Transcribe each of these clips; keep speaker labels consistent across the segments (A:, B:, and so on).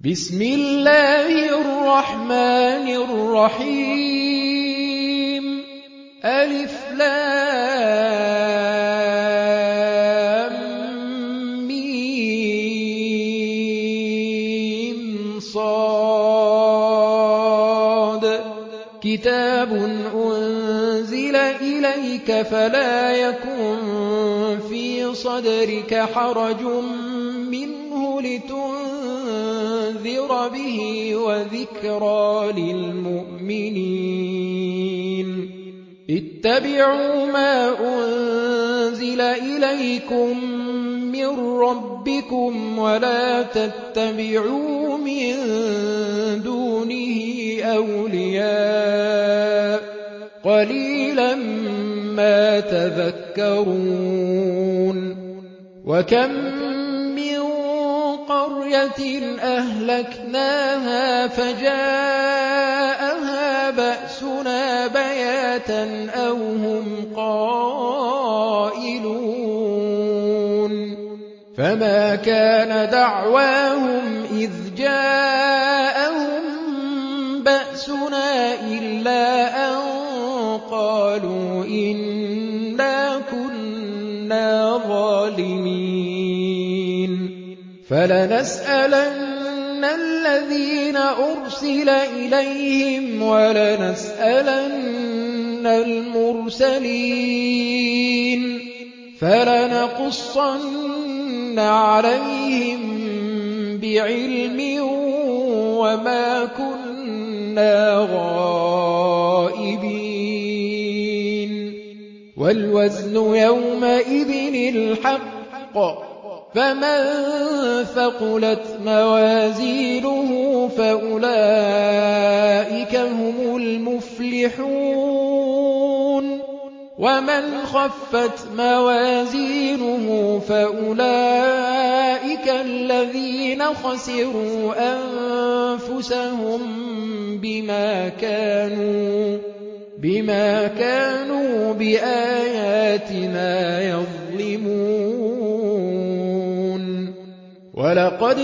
A: بسم الله الرحمن الرحيم ألف لام ميم صاد كتاب أنزل إليك فلا يكن في صدرك حرج منه لتنذر به وذكرى للمؤمنين اتبعوا ما أنزل إليكم من ربكم ولا تتبعوا من دونه أولياء قليلا ما تذكرون وكم من قرية أهلكناها فجاءها بأسنا بياتا أو هم قائلون فما كان دعواهم إذ جاءهم بأسنا إلا أن قالوا إنا كنا ظالمين فلنسألن الذين أرسل إليهم ولنسألن المرسلين فلنقصن عليهم بعلم وما كنا غائبين والوزن يومئذ الحق فمن ثقلت موازينه فأولئك هم المفلحون ومن خفت موازينه فأولئك الذين خسروا أنفسهم بما كانوا بآياتنا يظلمون ولقد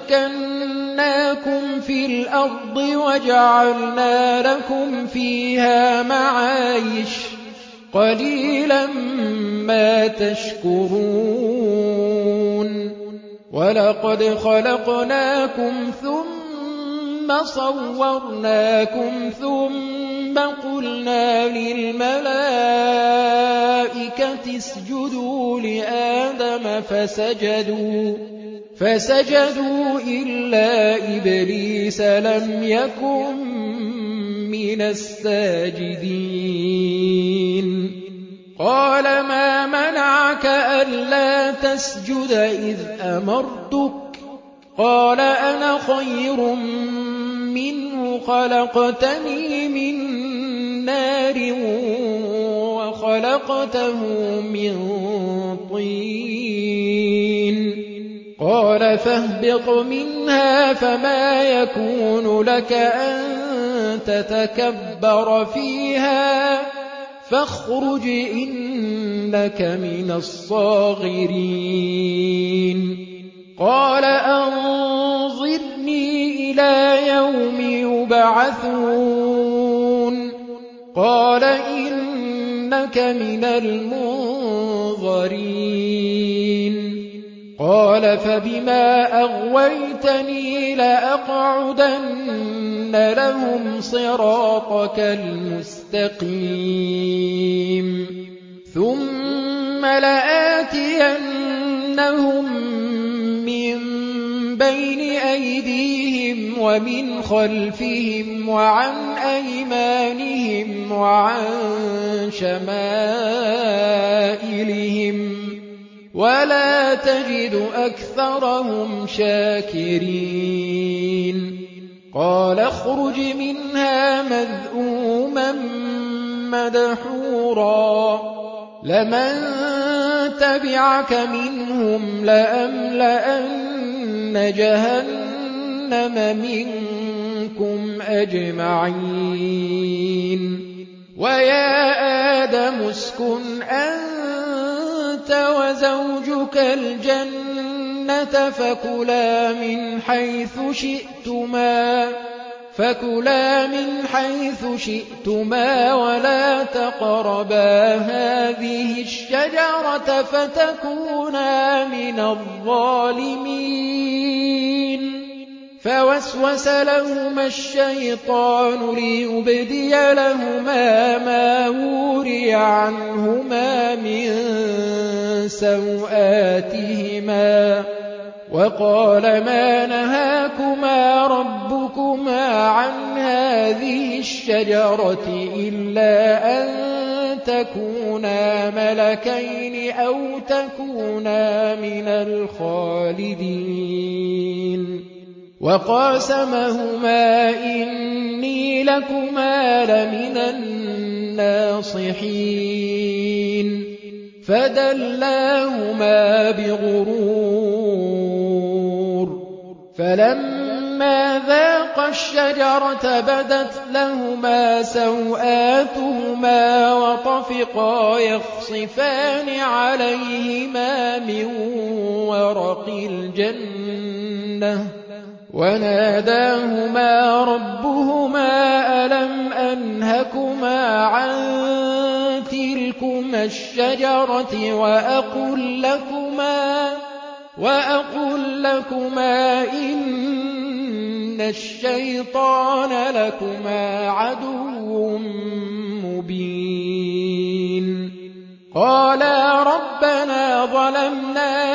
A: مكناكم في الأرض وجعلنا لكم فيها معايش قليلا ما تشكرون ولقد خلقناكم ثم صورناكم ثم قلنا للملائكة اسجدوا لآدم فسجدوا إلا إبليس لم يكن من الساجدين قال ما منعك ألا تسجد إذ أمرتك قال أنا خير منه خلقتني من نار وخلقته من طين قال فاهبط منها فما يكون لك أن تتكبر فيها فاخرج إنك من الصاغرين قال أنظرني إلى يوم يبعثون قال إنك من المنظرين قال فبما أغويتني لأقعدن لهم صراطك المستقيم ثم لآتينهم من بين أيديهم ومن خلفهم وعن أيمانهم وعن شمائلهم ولا تجد أكثرهم شاكرين قال اخرج منها مذءوما مدحورا لمن تبعك منهم لأملأن جهنم منكم أجمعين ويا آدم اسكن أنت وزوجك الجنة فكلا من حيث شئتما ولا تقربا هذه الشجرة فتكونا من الظالمين. فوسوس لهما الشيطان ليبدي لهما ما وري عنهما من سوآتهما وقال ما نهاكما ربكما عن هذه الشجرة إلا أن تكونا ملكين أو تكونا من الخالدين. وقاسمهما إني لكما لمن الناصحين فدلاهما بغرور فلما ذاقا الشجرة بدت لهما سوآتهما وطفقا يخصفان عليهما من ورق الجنة وناداهما ربهما ألم أنهكما عن تلكما الشجرة وأقل لكما إن الشيطان لكما عدو مبين. قالا ربنا ظلمنا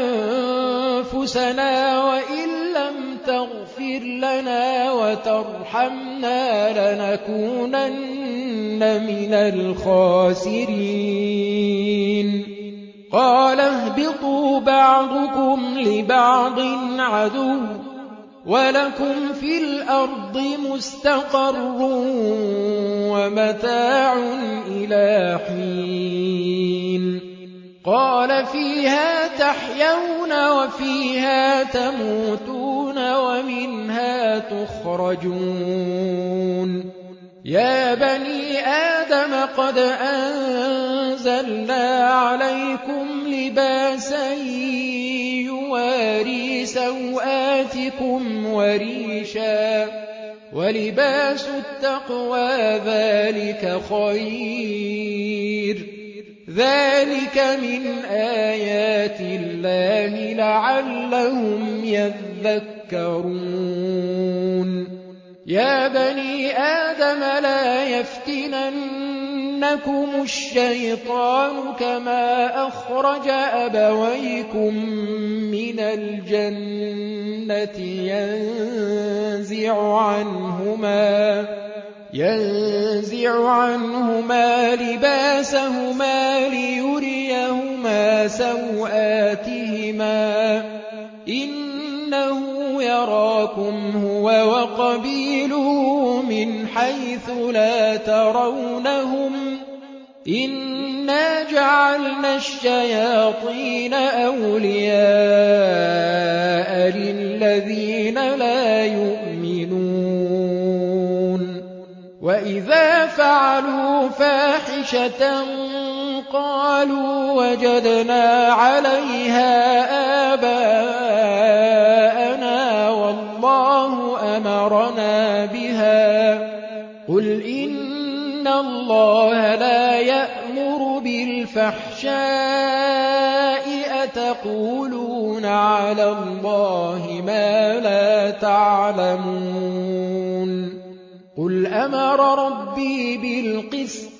A: أنفسنا وإن لم تغفر لنا وترحمنا لنكونن من الخاسرين. قال اهبطوا بعضكم لبعض عدو ولكم في الأرض مستقر ومتاع إلى حين. قال فيها تحيون وفيها تموتون ومنها تخرجون. يا بني آدم قد أنزلنا عليكم لباسا يواري سوآتكم وريشا ولباس التقوى ذلك خير ذلك من آيات الله لعلهم يذكرون. يا بني آدم لا يفتننكم الشيطان كما أخرج أبويكم من الجنة ينزع عنهما لباسهما ليريهما سوآتهما إنه يراكم هو وقبيله من حيث لا ترونهم إنا جعلنا الشياطين أولياء للذين لا يؤمنون. وإذا فعلوا فاحشة قالوا وجدنا عليها آباءنا والله أمرنا بها قل إن الله لا يأمر بالفحشاء أتقولون على الله ما لا تعلمون. قل أمر ربي بالقسط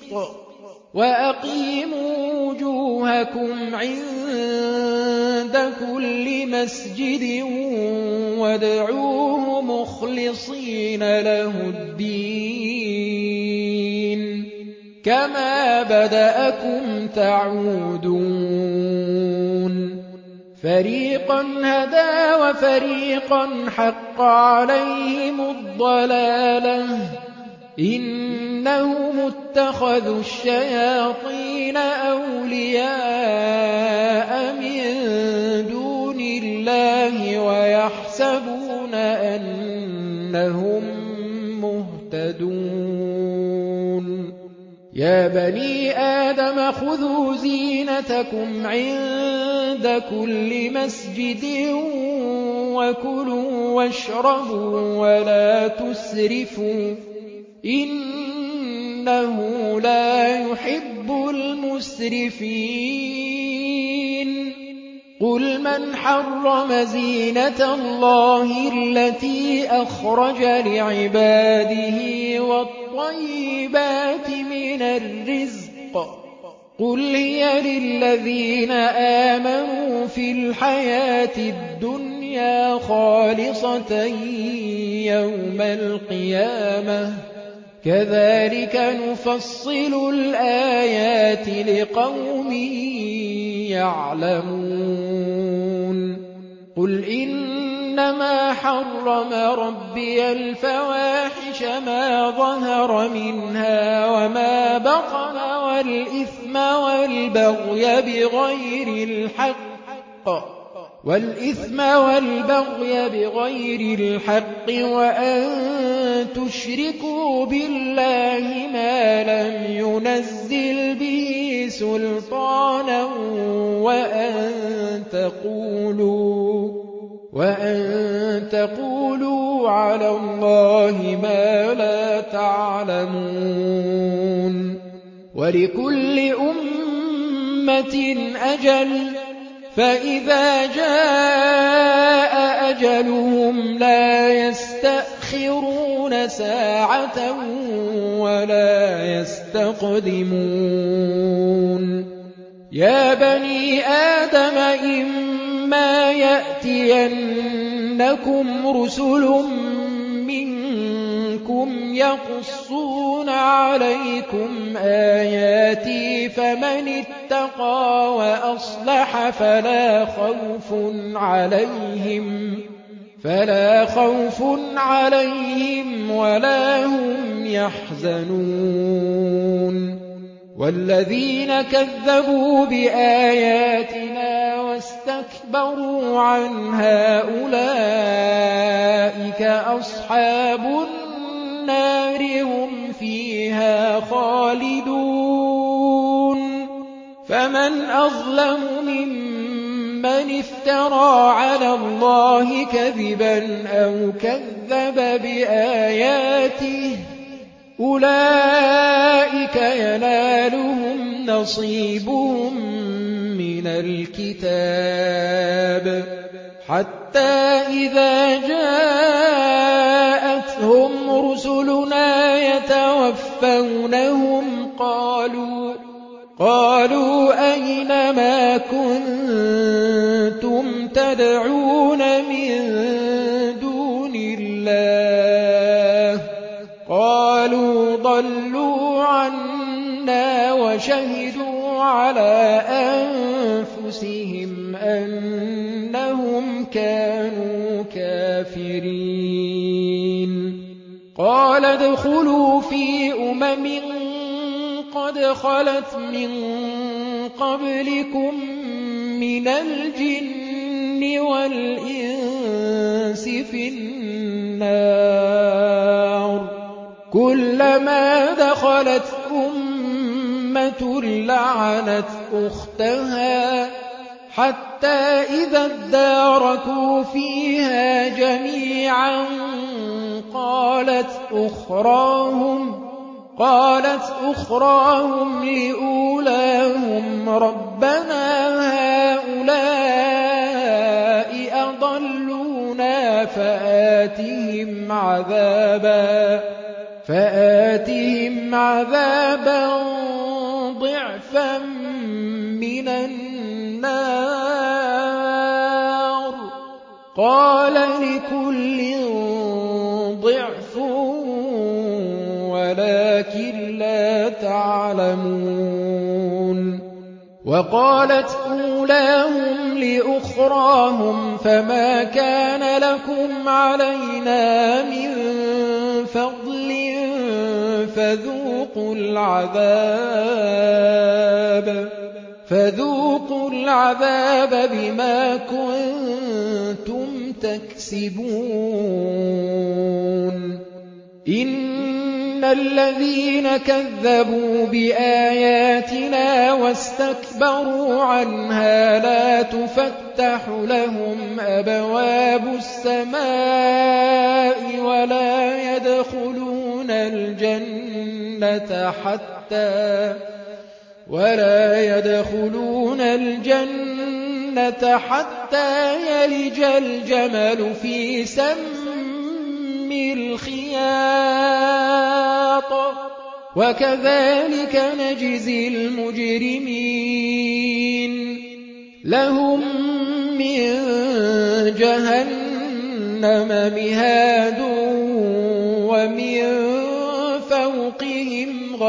A: وأقيموا وجوهكم عند كل مسجد وادعوه مخلصين له الدين كما بدأكم تعودون. فريقا هدى وفريقا حق عليهم الضلالة إنهم اتخذوا الشياطين أولياء من دون الله ويحسبون أنهم مهتدون. يا بني آدم خذوا زينتكم عند كل مسجد وكلوا واشربوا ولا تسرفوا إنه لا يحب المسرفين قل من حرم زينة الله التي أخرج لعباده والطيبات من الرزق قل هي للذين آمنوا في الحياة الدنيا خالصة يوم القيامة كذلك نفصل الآيات لقوم يعلمون قل إنما حرم ربي الفواحش ما ظهر منها وما بطن والإثم والبغي بغير الحق وأن تشركوا بالله ما لم ينزل به سلطانا وأن تقولوا على الله ما لا تعلمون ولكل أمة أجل فإذا جاء أجلهم لا يستأخرون ساعة ولا يستقدمون يا بني آدم إما يأتينكم رسل منكم يقصون عليكم آياتي فمن اتقى وأصلح فلا خوف عليهم ولا هم يحزنون والذين كذبوا بآياتنا واستكبروا عنها أولئك أصحاب النار هم فيها خالدون فمن أظلم ممن افترى على الله كذبا أو كذب بآياته أولئك ينالهم نصيبهم من الكتاب حتى إذا جاءتهم رسلنا يتوفونهم قالوا أين ما كنتم تدعون من دون الله قالوا ضلوا عنا وشهدوا على أنفسهم أنهم كانوا كافرين قال ادخلوا في قد خلت من قبلكم من الجن والإنس في النار كلما دخلت أمة لعنت أختها حتى إذا اداركوا فيها جميعا قالت أخراهم لأولاهم ربنا هؤلاء أضلونا فآتهم عذابا ضعفا من النار قال لكل ضعف ولكن لا تعلمون وقالت أولاهم لأخراهم فما كان لكم علينا من فضل فذوقوا العذاب بما كنتم تكسبون إن الذين كذبوا بآياتنا واستكبروا عنها لا تفتح لهم أبواب السماء ولا يدخلون الجنة حتى يلج الجمل في سم الخياط وكذلك نجزي المجرمين لهم من جهنم مهاد ومن فوقهم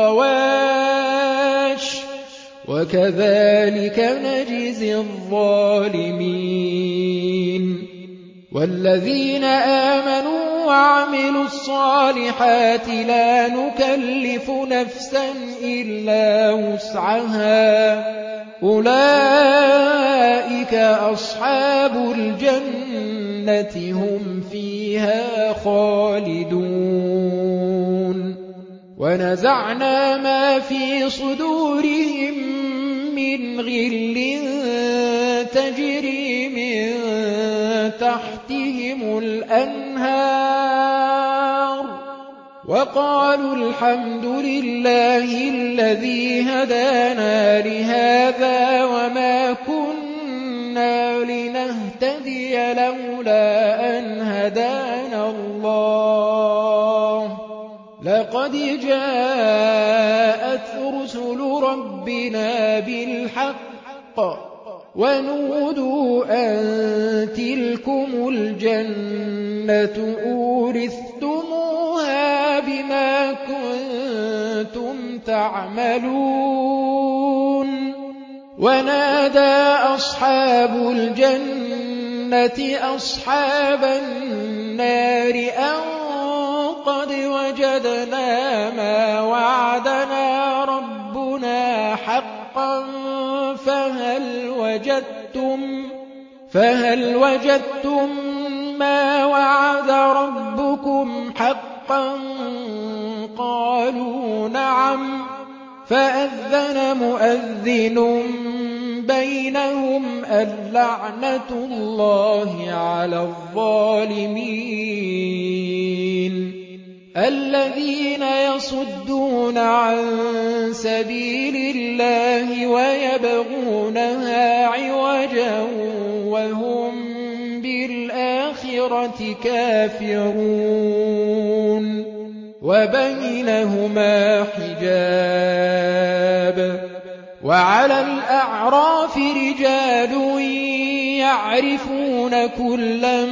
A: غواش وكذلك نجزي الظالمين والذين آمنوا وعملوا الصالحات لا نكلف نفسا إلا وسعها أولئك أصحاب الجنة هم فيها خالدون ونزعنا ما في صدورهم من غل تجري من تحتهم الأنهار وقالوا الحمد لله الذي هدانا لهذا وما كنا لنهتدي لولا أن هدانا الله لقد جاءت رسل ربنا بالحق ونودوا أن تلكم الجنة أورثتموها بما كنتم تعملون ونادى أصحاب الجنة أصحاب النار أن قد وجدنا ما وعدنا ربنا حقا فهل وجدتم ما وعد ربكم حقا قالوا نعم فأذن مؤذن بينهم اللعنة الله على الظالمين الذين يصدون عن سبيل الله ويبغونها عوجا وهم بالآخرة كافرون وبينهما حجاب وعلى الأعراف رجال يعرفون كلا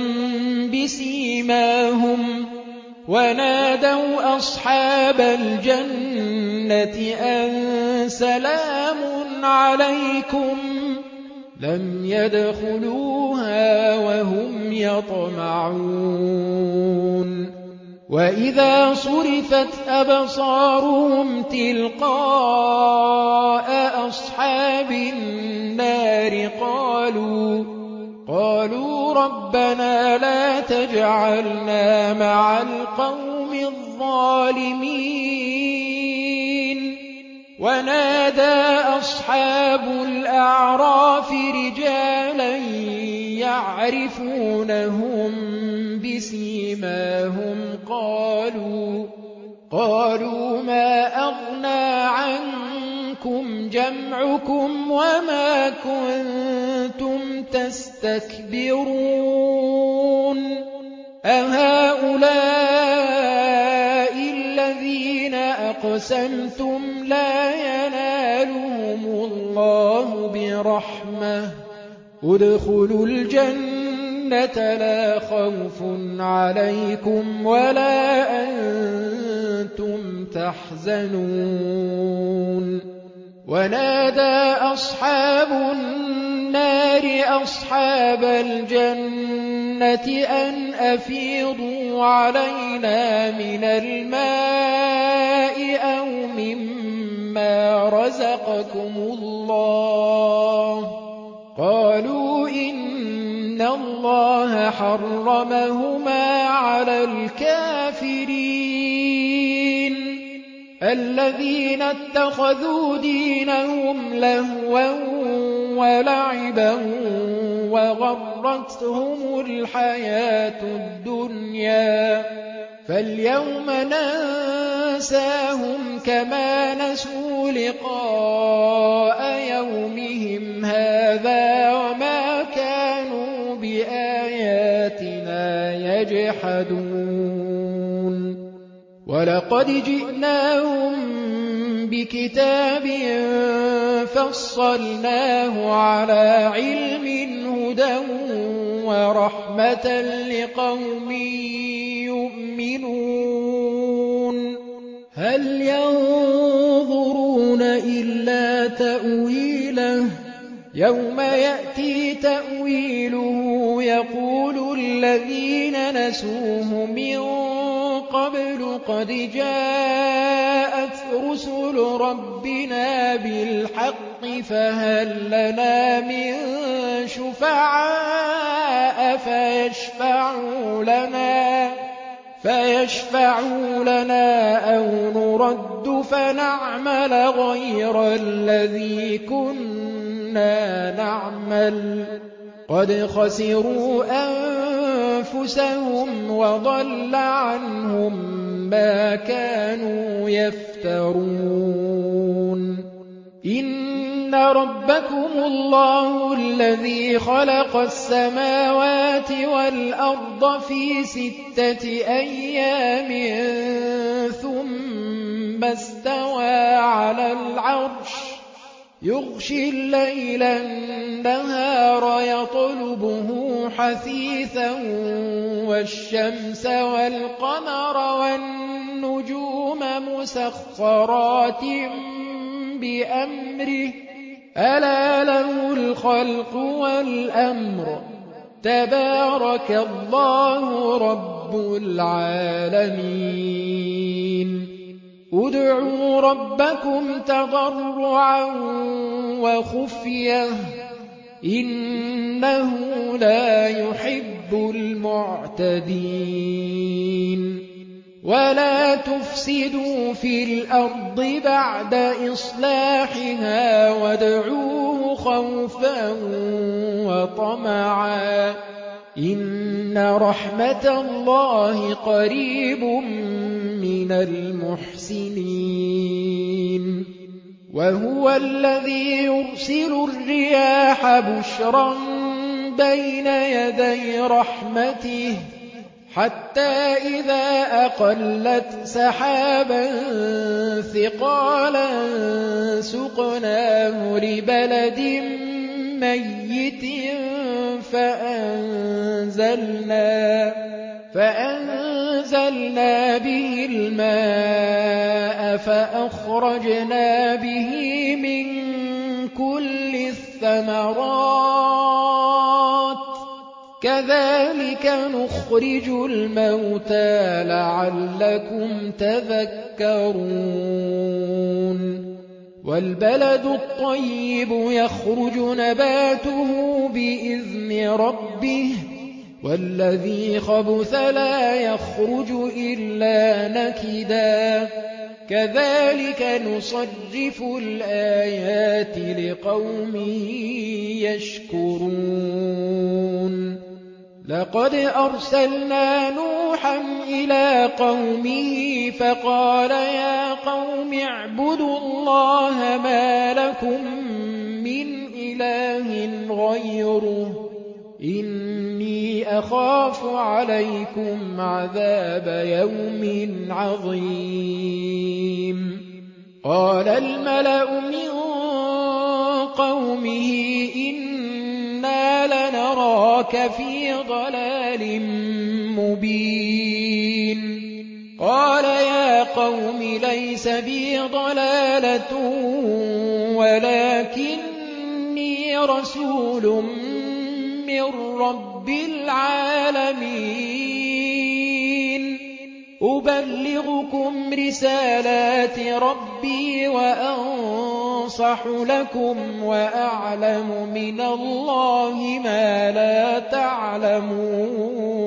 A: بسيماهم ونادوا أصحاب الجنة أن سلام عليكم لم يدخلوها وهم يطمعون وإذا صرفت أبصارهم تلقاء أصحاب النار قالوا ربنا لا تجعلنا مع القوم الظالمين ونادى أصحاب الأعراف رجالا يعرفونهم بسيماهم قالوا ما أغنى عنكم جمعكم وما كنتم تستكبرون أهؤلاء الذين أقسمتم لا ينالهم الله برحمة ادخلوا الجنة لا خوف عليكم ولا أنتم تحزنون ونادى أصحاب النار أصحاب الجنة أن أفيضوا علينا من الماء أو مما رزقكم الله قالوا إن الله حرمهما على الكافرين الذين اتخذوا دينهم لهوا ولعبا وغرتهم الحياة الدنيا فاليوم ننساهم كما نسوا لقاء يومهم هذا وما كانوا بآياتنا يجحدون ولقد جئناهم بكتاب فصلناه على علم هدى ورحمة لقوم يؤمنون هل ينظرون إلا تأويله يوم يأتي تأويله يقول الذين نسوه من قبل قد جاءت رسل ربنا بالحق فهل لنا من شفعاء فيشفعوا لنا أو نرد فنعمل غير الذي كنا نعمل قد خسروا أنفسهم وضل عنهم ما كانوا يفترون إن ربكم الله الذي خلق السماوات والأرض في 6 أيام ثم استوى على العرش يغشي الليل النهار يطلبه حثيثا والشمس والقمر والنجوم مسخرات بأمره ألا له الخلق والأمر تبارك الله رب العالمين ادعوا ربكم تضرعا وخفية إنه لا يحب المعتدين ولا تفسدوا في الأرض بعد إصلاحها وادعوه خوفا وطمعا إن رحمة الله قريب من المحسنين وهو الذي يرسل الرياح بشرا بين يدي رحمته حتى إذا أقلت سحابا ثقالا سقناه لبلد ميت فأنزلنا به الماء فأخرجنا به من كل الثمرات كذلك نخرج الموتى لعلكم تذكرون والبلد الطيب يخرج نباته بإذن ربه والذي خبث لا يخرج إلا نكدا كذلك نصرف الآيات لقوم يشكرون لقد أرسلنا نوحا إلى قومه فقال يا قوم اعبدوا الله ما لكم من إله غيره إني أخاف عليكم عذاب يوم عظيم قال الملأ من قومه إنا لنراك في ضلال مبين قال يا قوم ليس بي ضلالة ولكني رسول من رب العالمين أبلغكم رسالات ربي وأنصح لكم وأعلم من الله ما لا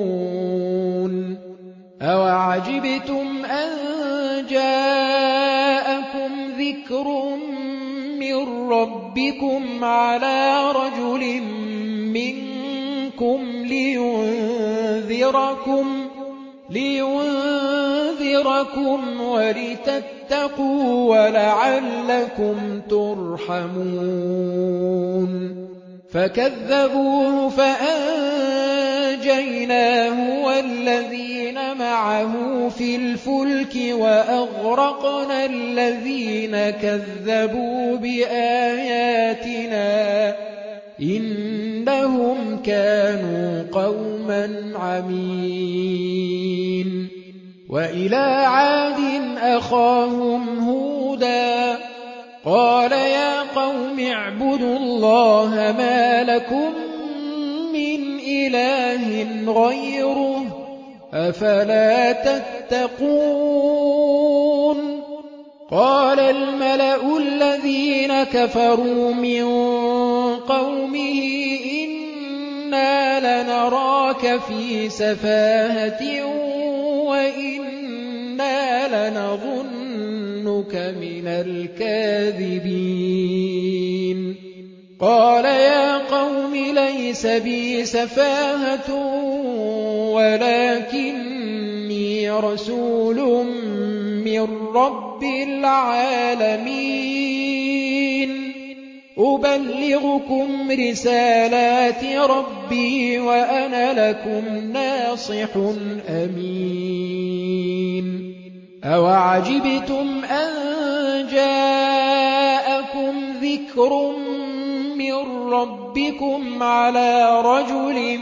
A: تعلمون أوعجبتم أن جاءكم ذِكْرٌ مِّن رَّبِّكُمْ عَلَىٰ رَجُلٍ مِّنكُمْ لِيُنذِرَكُمْ وَلِتَتَّقُوا وَلَعَلَّكُمْ تُرْحَمُونَ فَكَذَّبُوهُ فَأَنجَيْنَاهُ وَالَّذِينَ معه في الْفُلْكِ وَأَغْرَقْنَا الَّذِينَ كَذَّبُوا بِآيَاتِنَا ۚ إِنَّهُمْ كَانُوا قَوْمًا عَمِينَ وَإِلَىٰ عَادٍ أَخَاهُمْ هُودًا قَالَ يَا قَوْمِ اعْبُدُوا اللَّهَ مَا لَكُم مِّنْ إِلَٰهٍ غَيْرُهُ ۖ أَفَلَا تَتَّقُونَ قَالَ الْمَلَأُ الَّذِينَ كَفَرُوا مِن قَوْمِهِ إِنَّا لَنَرَاكَ فِي سَفَاهَةٍ وَإِنَّا لَنَظُنُّكَ مِنَ الْكَاذِبِينَ قَالَ يَا قَوْمِ لَيْسَ بِي سَفَاهَةٌ وَلَٰكِنِّي رَسُولٌ مِّن رَّبِّ الْعَالَمِينَ أُبَلِّغُكُمْ رِسَالَاتِ رَبِّي وَأَنَا لَكُمْ نَاصِحٌ أَمِينٌ أَوَعَجِبْتُمْ أَن جَاءَكُمْ ذِكْرٌ مِّن رَّبِّكُمْ عَلَىٰ رَجُلٍ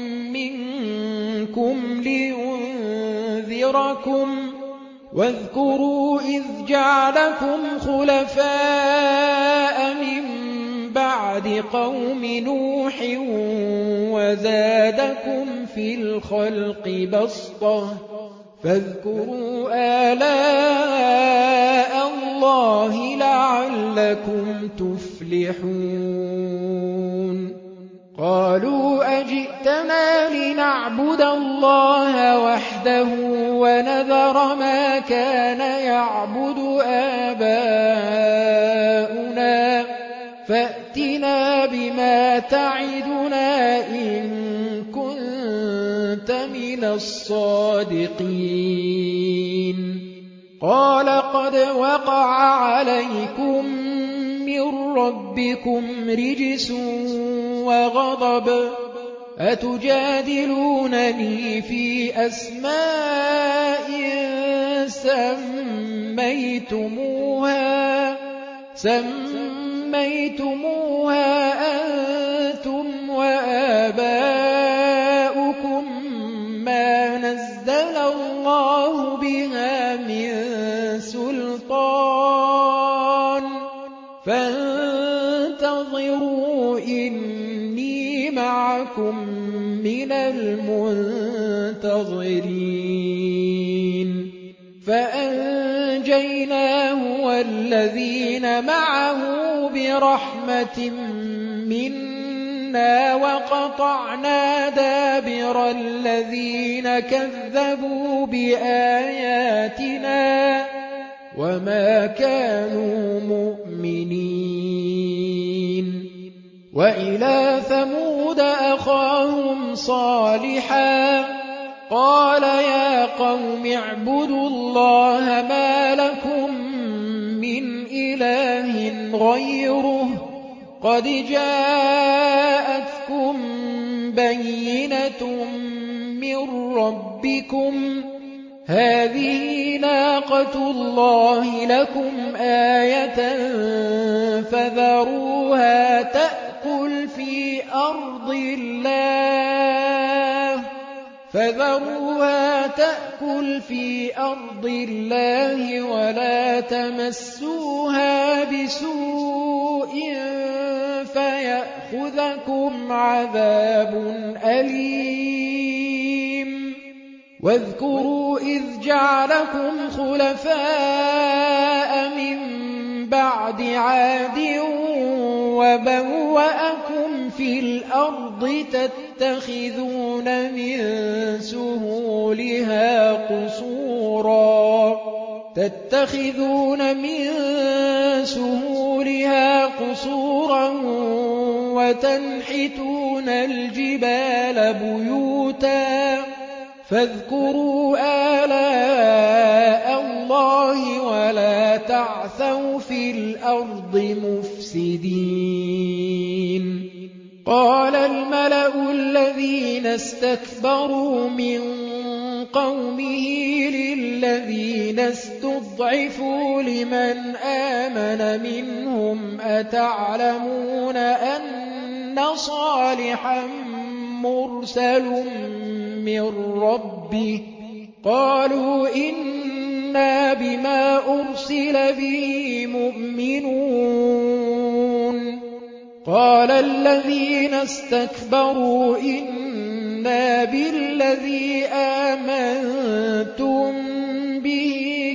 A: مِّنكُمْ لِيُنذِرَكُمْ ۖ وَاذْكُرُوا إِذْ جَعَلَكُمْ خُلَفَاءَ مِن بَعْدِ قَوْمِ نُوحٍ وَزَادَكُمْ فِي الْخَلْقِ بَسْطَةً ۖ فاذكروا آلاء اللَّهِ لَعَلَّكُمْ تُفْلِحُونَ قَالُوا أَجِئْتَنَا لِنَعْبُدَ اللَّهَ وَحْدَهُ وَنَذَرَ مَا كَانَ يَعْبُدُ آبَاؤُنَا فَأْتِنَا بِمَا تَعِدُنَا إِن كُنتَ مِنَ الصَّادِقِينَ قَالَ قَدْ وَقَعَ عَلَيْكُم مِّن رَّبِّكُمْ رِجْسٌ وَغَضَبٌ أَتُجَادِلُونَنِي فِي أَسْمَاءٍ سَمَّيْتُمُوهَا أَنتُمْ وَآبَاؤُكُم مَّا نَزَّلَ اللَّهُ بِهَا مِن سُلْطَانٍ فَانتَظِرُوا إِنِّي مَعَكُم مِّنَ الْمُنتَظِرِينَ فَأَنجَيْنَاهُ وَالَّذِينَ مَعَهُ بِرَحْمَةٍ مِّنَّا وَقَطَعْنَا دَابِرَ الَّذِينَ كَذَّبُوا بِآيَاتِنَا وَمَا كَانُوا مُؤْمِنِينَ وَإِلَىٰ ثَمُودَ أَخَاهُمْ صَالِحًا قَالَ يَا قَوْمِ اعْبُدُوا اللَّهَ مَا لَكُم مِّنْ إِلَٰهٍ غَيْرُهُ ۖ قَدْ جَاءَتْكُم بَيِّنَةٌ مِّن رَّبِّكُمْ ۖ هَٰذِهِ نَاقَةُ اللَّهِ لَكُمْ آيَةً فَذَرُوهَا تَأْكُلْ فِي أَرْضِ اللَّهِ وَلَا تَمَسُّوهَا بِسُوءٍ فَيَأْخُذَكُمْ عَذَابٌ أَلِيمٌ وَاذْكُرُوا إِذْ جَعَلَكُمْ خُلَفَاءَ مِن بَعْدِ عَادٍ وَبَوَّأَكُمْ فِي الْأَرْضِ تَتَّخِذُونَ من دُبُرًا وَتَنْحِتُونَ الْجِبَالَ بُيُوتًا فاذكروا آلاء اللَّهِ ولا تعثوا في الأرض مفسدين. قال الملأ الذين استكبروا من قومه للذين استضعفوا لمن آمن منهم أتعلمون أن صالحا مرسل من ربه قالوا إنا بما أرسل به مؤمنون. قال الذين استكبروا إنا بالذي آمنتم به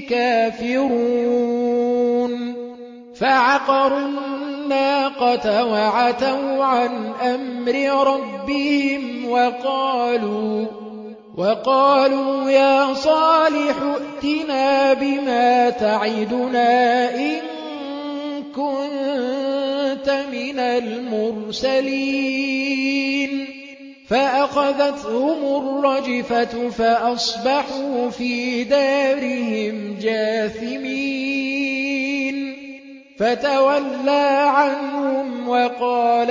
A: كافرون. فعقروا الناقة وعتوا عن أمر ربهم وقالوا يا صالح ائتنا بما تعدنا إن كنت من المرسلين. فأخذتهم الرجفة فأصبحوا في دارهم جاثمين. فتولى عنهم وقال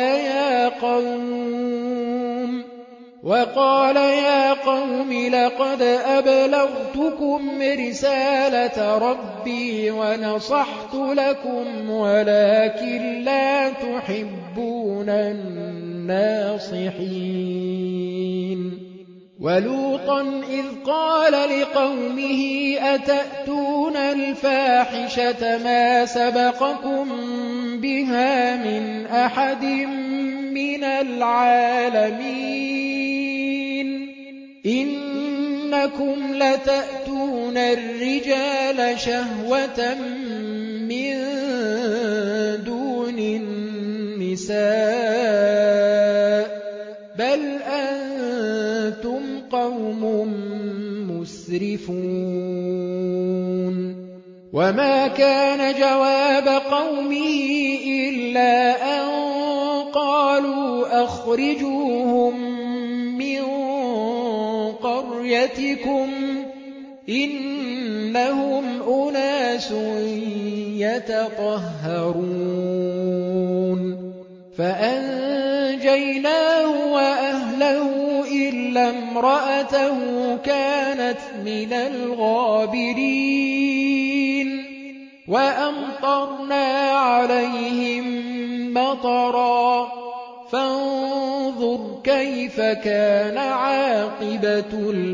A: يا قوم لقد أبلغتكم رسالة ربي ونصحت لكم ولكن لا تحبون الناصحين. ولوطا إذ قال لقومه أتأتون الفاحشة ما سبقكم بها من أحد من العالمين إنكم لتأتون الرجال شهوة من دون النساء بل أنتم قوم مسرفون. وما كان جواب قومه إلا أن قالوا أخرجوهم من قريتكم إنهم أناس يتطهرون. فأنجيناه وأهله إلا امرأته كانت من الغابرين. وأمطرنا عليهم مطرا فانظر كيف كان عاقبة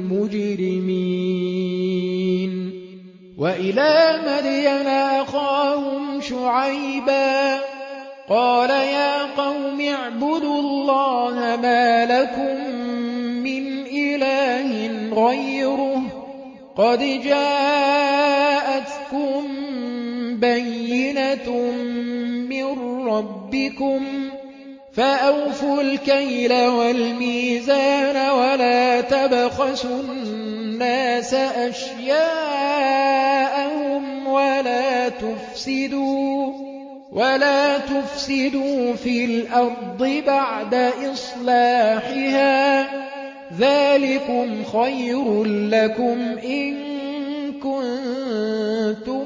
A: المجرمين. وإلى مدين أخاهم شعيبا قال يا قوم اعبدوا الله ما لكم من إله غيره قد جاءتكم بينة من ربكم فأوفوا الكيل والميزان ولا تبخسوا الناس أشياءهم ولا تفسدوا في الأرض بعد إصلاحها ذلكم خير لكم إن كنتم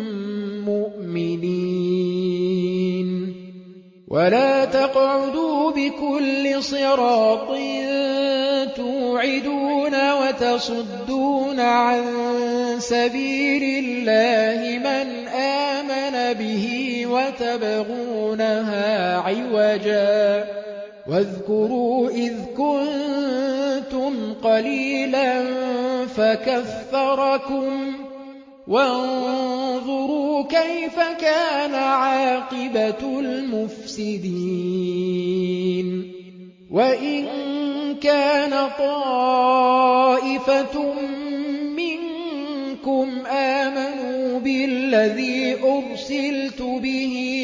A: مؤمنين. ولا تقعدوا بكل صراط توعدون وتصدون عن سبيل الله من آمن به وتبغونها عوجا واذكروا إذ كنتم قليلا فكثركم وانظروا كيف كان عاقبة المفسدين. وإن كان طائفة منكم آمنوا بالذي أرسلت به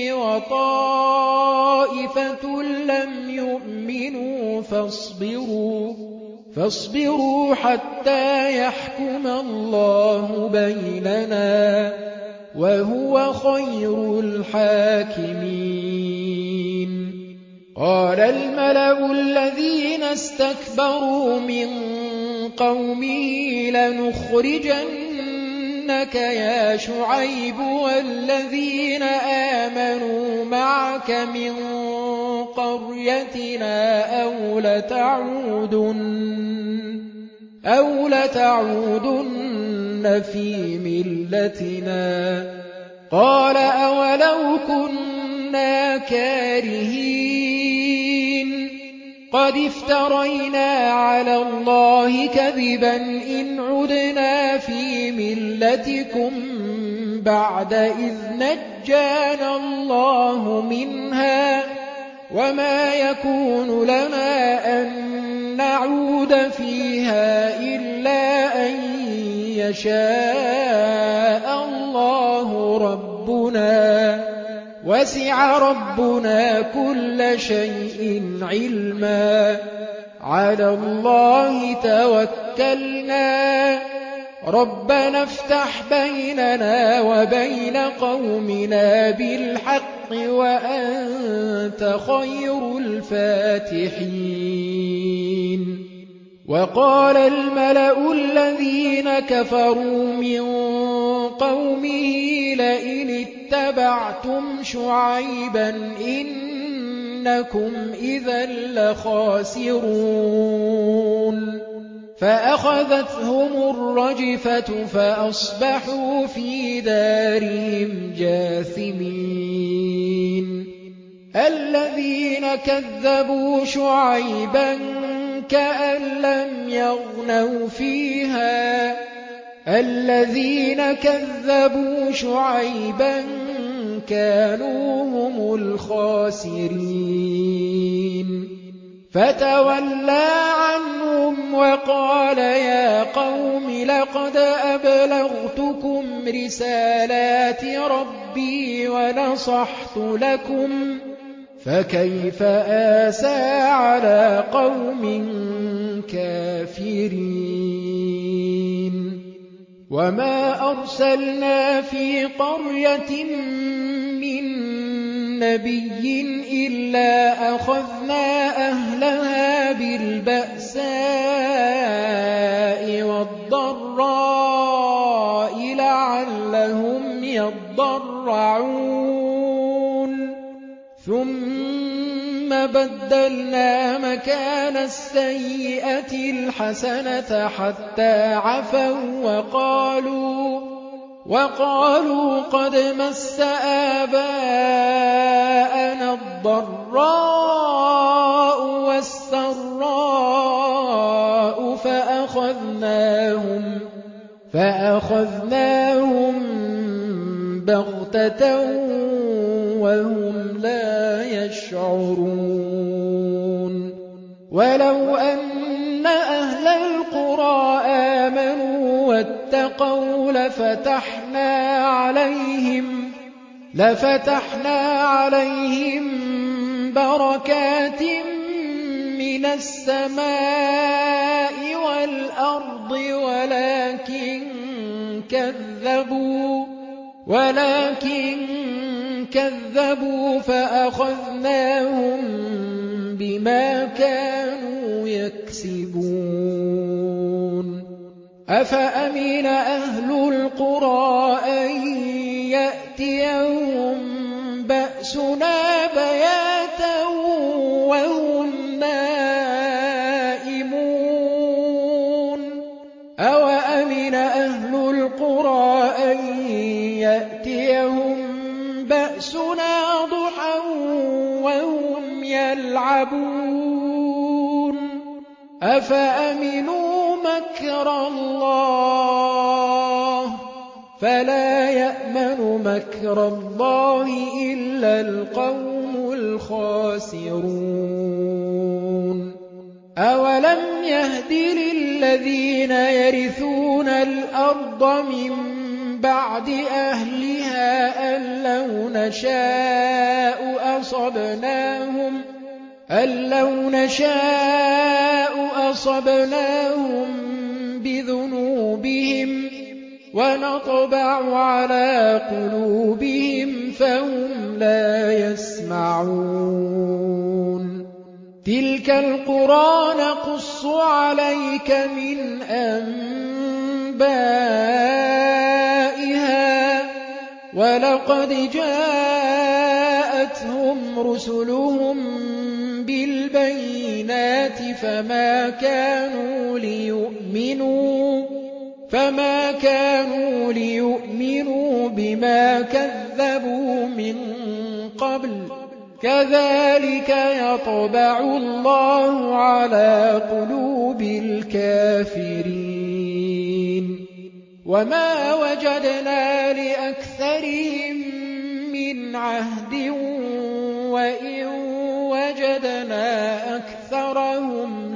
A: وطائفة لم يؤمنوا فاصبروا حتى حَتَّىٰ يَحْكُمَ اللَّهُ بَيْنَنَا ۚ وَهُوَ خَيْرُ الْحَاكِمِينَ. قَالَ الْمَلَأُ الَّذِينَ اسْتَكْبَرُوا مِن قَوْمِهِ لَنُخْرِجَنَّكَ يَا شُعَيْبُ وَالَّذِينَ آمَنُوا مَعَكَ مِن قَرْيَتِنَا أَوْ لَتَعُودُنَّ فِي مِلَّتِنَا ۚ قَالَ أَوَلَوْ كُنَّا كَارِهِينَ قَدِ افْتَرَيْنَا عَلَى اللَّهِ كَذِبًا إِنْ عُدْنَا فِي مِلَّتِكُم بَعْدَ إِذْ نَجَّانَا اللَّهُ مِنْهَا ۚ وَمَا يَكُونُ لَنَا أَن نَّعُودَ فِيهَا إِلَّا أَن يَشَاءَ اللَّهُ رَبُّنَا ۚ وَسِعَ رَبُّنَا كُلَّ شَيْءٍ عِلْمًا. عَلَى اللَّهِ تَوَكَّلْنَا ۚ رَبَّنَا افْتَحْ بَيْنَنَا وَبَيْنَ قَوْمِنَا بِالْحَقِّ وَأَنتَ خَيْرُ الْفَاتِحِينَ. وَقَالَ الْمَلَأُ الَّذِينَ كَفَرُوا مِن قَوْمِهِ لَئِنِ اتَّبَعْتُمْ شُعَيْبًا إِنَّكُمْ إِذًا لَّخَاسِرُونَ فَأَخَذَتْهُمُ الرَّجْفَةُ فَأَصْبَحُوا فِي دَارِهِمْ جَاثِمِينَ. الَّذِينَ كَذَّبُوا شُعَيْبًا كَأَن لَّمْ يَغْنَوْا فِيهَا ۚ الَّذِينَ كَذَّبُوا شُعَيْبًا كَانُوا هُمُ الْخَاسِرِينَ. فَتَوَلَّىٰ عَنْهُمْ وَقَالَ يَا قَوْمِ لَقَدْ أَبْلَغْتُكُمْ رِسَالَاتِ رَبِّي وَنَصَحْتُ لَكُمْ فَكَيْفَ آسَىٰ عَلَىٰ قَوْمٍ كَافِرِينَ. وَمَا أَرْسَلْنَا فِي قَرْيَةٍ مِّن نَّبِيٍّ إِلَّا أَخَذْنَا أَهْلَهَا بِالْبَأْسَاءِ وَالضَّرَّاءِ لَعَلَّهُمْ يَضَّرَّعُونَ ثُمَّ بَدَّلْنَا مَكَانَ السَّيِّئَةِ الْحَسَنَةَ حَتَّىٰ عَفَوا وَقَالُوا قَدْ مَسَّ آبَاءَنَا الضَّرَّاءُ وَالسَّرَّاءُ فَأَخَذْنَاهُم بَغْتَةً وَهُمْ لَا يَشْعُرُونَ. وَلَوْ أَنَّ أَهْلَ الْقُرَىٰ آمَنُوا وَاتَّقَوْا لَفَتَحْنَا عَلَيْهِم بَرَكَاتٍ مِّنَ السَّمَاءِ وَالْأَرْضِ وَلَٰكِن كَذَّبُوا فَأَخَذْنَاهُم بِمَا كَانُوا يَكْسِبُونَ. أَفَأَمِنَ أَهْلُ الْقُرَىٰ أَن يَأْتِيَهُم بَأْسُنَا بَيَاتًا وَهُمْ نَائِمُونَ أَوَأَمِنَ أَهْلُ الْقُرَىٰ أَن يَأْتِيَهُم بَأْسُنَا ضُحًى وَهُمْ يَلْعَبُونَ أَفَأَمِنُوا مَكْرَ اللَّهِ فَلَا يَأْمَنُ مَكْرَ اللَّهِ إِلَّا الْقَوْمُ الْخَاسِرُونَ. أَوَلَمْ يَهْدِ لِلَّذِينَ يَرِثُونَ الْأَرْضَ مِن بَعْدِ أَهْلِهَا أَن لَّوْ نَشَاءُ أَصَبْنَاهُم بِذُنُوبِهِمْ ونطبع على قلوبهم فهم لا يسمعون تلك القرى نقص عليك من أنبائها ولقد جاءتهم رسلهم بالبينات فما كانوا ليؤمنوا بما كذبوا من قبل كذلك يطبع الله على قلوب الكافرين وما وجدنا لأكثرهم من عهد وإن وجدنا أكثرهم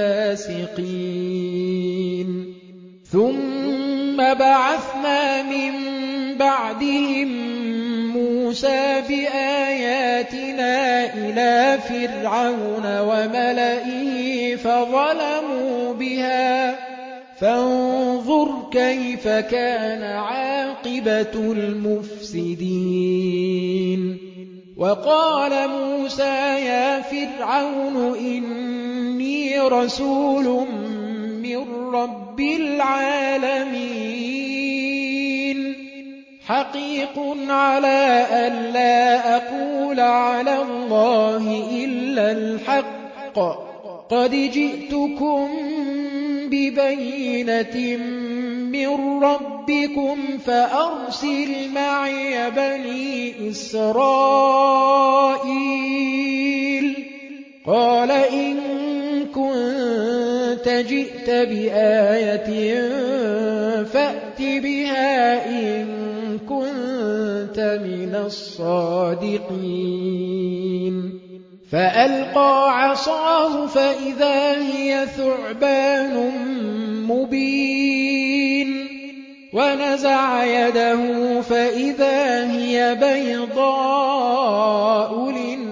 A: لفاسقين ثم بعثنا من بعدهم موسى بآياتنا إلى فرعون وملئه فظلموا بها فانظر كيف كان عاقبة المفسدين وقال موسى يا فرعون إني رسول من رب العالمين حقيق على أن لا أقول على الله إلا الحق قد جئتكم ببينة من ربكم فأرسل معي بني إسرائيل قال إن كنت جئت بآية فأت بها إن كنت من الصادقين فألقى عصاه فإذا هي ثعبان مبين ونزع يده فإذا هي بيضاء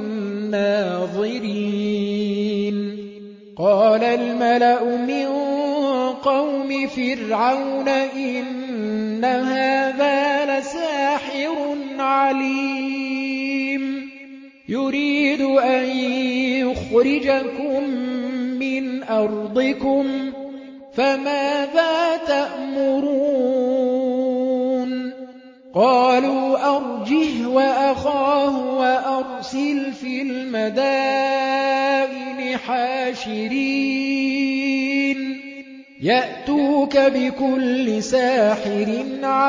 A: للناظرين قال الملأ من قوم فرعون إن هذا لساحر عليم يريد أن يخرجكم من أرضكم فماذا تأمرون قالوا أرجه وأخاه وأرسل في المدائن حاشرين يأتوك بكل ساحر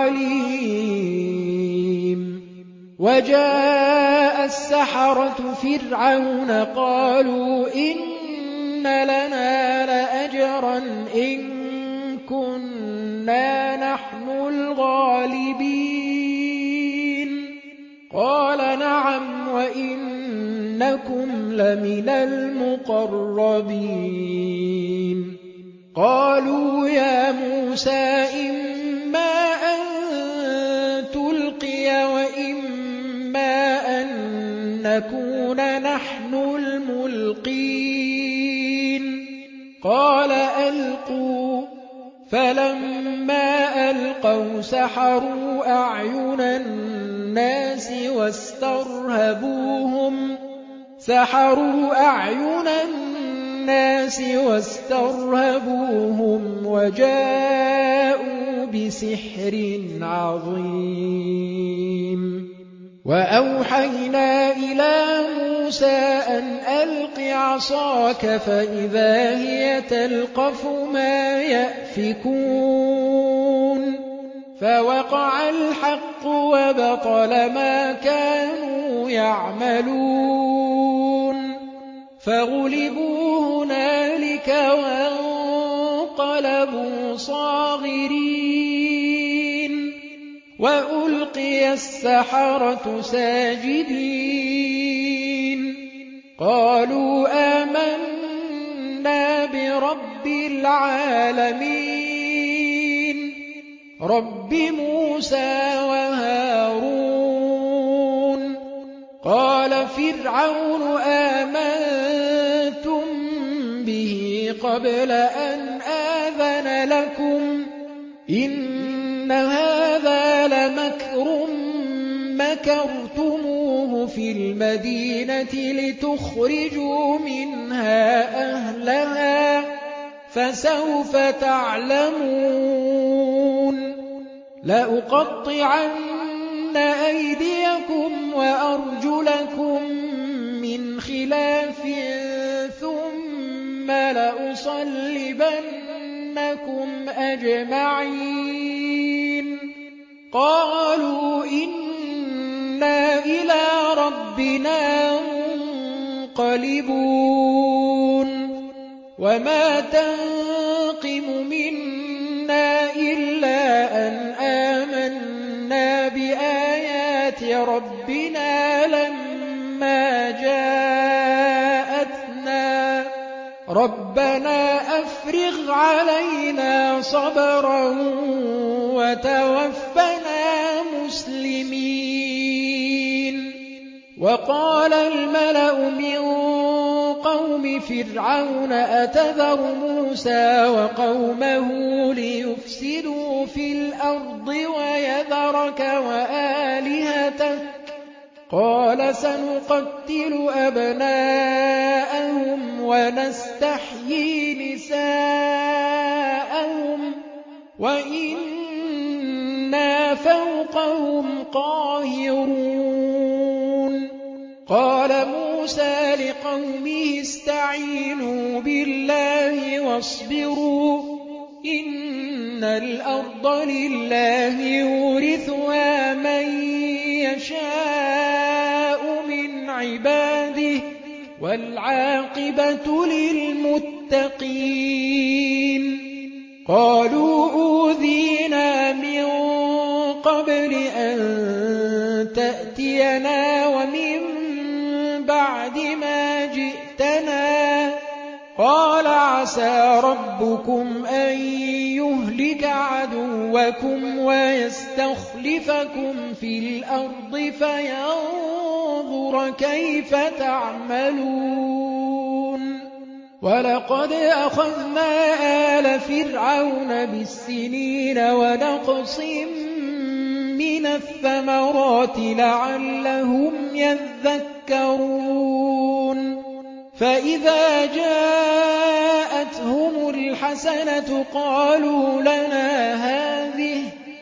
A: عليم وجاء السحرة فرعون قالوا إن لنا لأجرا إن كنا نحن الغالبين قال نعم وإنكم لمن المقربين قالوا يا موسى إما أن تلقي وإما أن نكون نحن الملقين قال ألقوا فلما ألقوا سحروا أعين الناس واسترهبوهم وجاءوا بسحر عظيم وأوحينا إلى موسى أن ألق عصاك فإذا هي تلقف ما يأفكون فوقع الحق وبطل ما كانوا يعملون فغلبوا هنالك وانقلبوا صاغرين وألقي السحرة ساجدين قالوا آمنا برب العالمين رب موسى وهارون قال فرعون آمنتم به قبل أن آذن لكم إن الْمَدِينَةِ لِتُخْرِجُوا مِنْهَا أَهْلَهَا فَسَوْفَ تَعْلَمُونَ لَأُقَطِّعَنَّ أَيْدِيَكُمْ وَأَرْجُلَكُم مِّنْ خِلَافٍ ثُمَّ لَأُصَلِّبَنَّكُمْ أَجْمَعِينَ قَالُوا إِنَّا إِلَىٰ رَبِّنَا مُنقَلِبُونَ وَمَا تَنقِمُ مِنَّا إِلَّا أَنْ آمَنَّا بِآيَاتِ رَبِّنَا لَمَّا جَاءَتْنَا رَبَّنَا أَفْرِغْ عَلَيْنَا صَبْرًا وَتَوَفَّنَا مُسْلِمِينَ وَقَالَ الْمَلَأُ مِن قَوْمِ فِرْعَوْنَ أَتَذَرُ مُوسَىٰ وَقَوْمَهُ لِيُفْسِدُوا فِي الْأَرْضِ وَيَذَرَكَ وَآلِهَتَكَ قَالَ سَنُقَتِّلُ أَبْنَاءَهُمْ وَنَسْتَحْيِي نِسَاءَهُمْ وَإِنَّا فَوْقَهُمْ قَاهِرُونَ قَالَ مُوسَىٰ لِقَوْمِهِ اسْتَعِينُوا بِاللَّهِ وَاصْبِرُوا إِنَّ الْأَرْضَ لِلَّهِ يُورِثُهَا مَن يَشَاءُ مِنْ عِبَادِهِ وَالْعَاقِبَةُ لِلْمُتَّقِينَ قَالُوا أُوذِينَا مِن قَبْلِ أَن تَأْتِيَنَا وَمِن بَعْدِ مَا جِئْتَنَا قَالَ عَسَىٰ رَبُّكُمْ أَن يُهْلِكَ عَدُوَّكُمْ وَيَسْتَخْلِفَكُمْ فِي الْأَرْضِ فَيَنظُرَ كَيْفَ تَعْمَلُونَ وَلَقَدْ أَخَذْنَا آلَ فِرْعَوْنَ بِالسِّنِينَ وَنَقْصٍ مِّنَ الثَّمَرَاتِ لَعَلَّهُمْ يَذَّكَّرُونَ فَإِذَا جَاءَتْهُمُ الْحَسَنَةُ قَالُوا لَنَا هَٰذِهِ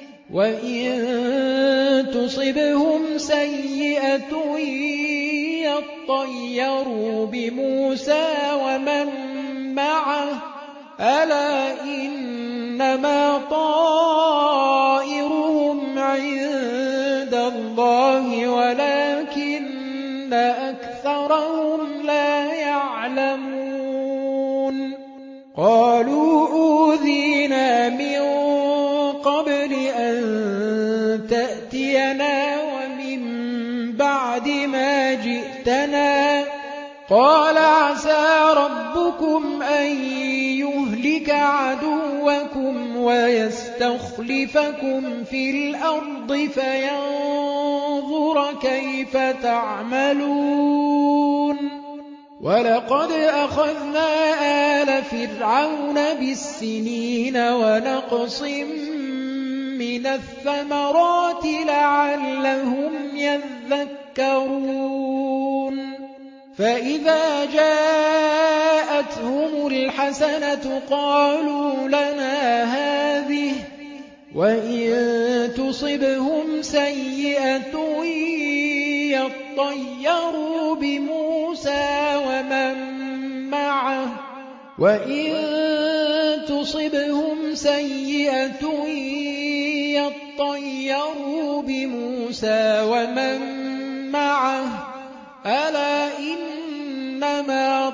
A: وَإِن تُصِبْهُمْ سَيِّئَةٌ يَطَّيَّرُوا بِمُوسَىٰ وَمَن مَّعَهُ أَلَا إِنَّمَا طَائِرُهُمْ عِندَ اللَّهِ وَلَٰكِنَّ أَكْثَرَهُمْ لَا يَعْلَمُونَ قَالُوا أُوذِينَا مِن قَبْلِ أَن تَأْتِيَنَا وَمِن بَعْدِ مَا جِئْتَنَا قَالَ عَسَىٰ رَبُّكُمْ أَن يُهْلِكَ عَدُوَّكُمْ وَيَسْتَخْلِفَكُمْ فِي الْأَرْضِ فَيَنظُرَ كَيْفَ تَعْمَلُونَ وَلَقَدْ أَخَذْنَا آلَ فِرْعَوْنَ بِالسِّنِينَ وَنَقْصٍ مِّنَ الثَّمَرَاتِ لَعَلَّهُمْ يَذَّكَّرُونَ فَإِذَا جَاءَتْهُمُ الْحَسَنَةُ قَالُوا لَنَا هَٰذِهِ وَإِن تُصِبْهُمْ سَيِّئَةٌ يَطَّيَّرُوا بِمُوسَىٰ وَمَن مَّعَهُ وَإِن تُصِبْهُمْ سَيِّئَةٌ يَطَّيَّرُوا بِمُوسَىٰ وَمَن مَّعَهُ أَلَا إِنَّمَا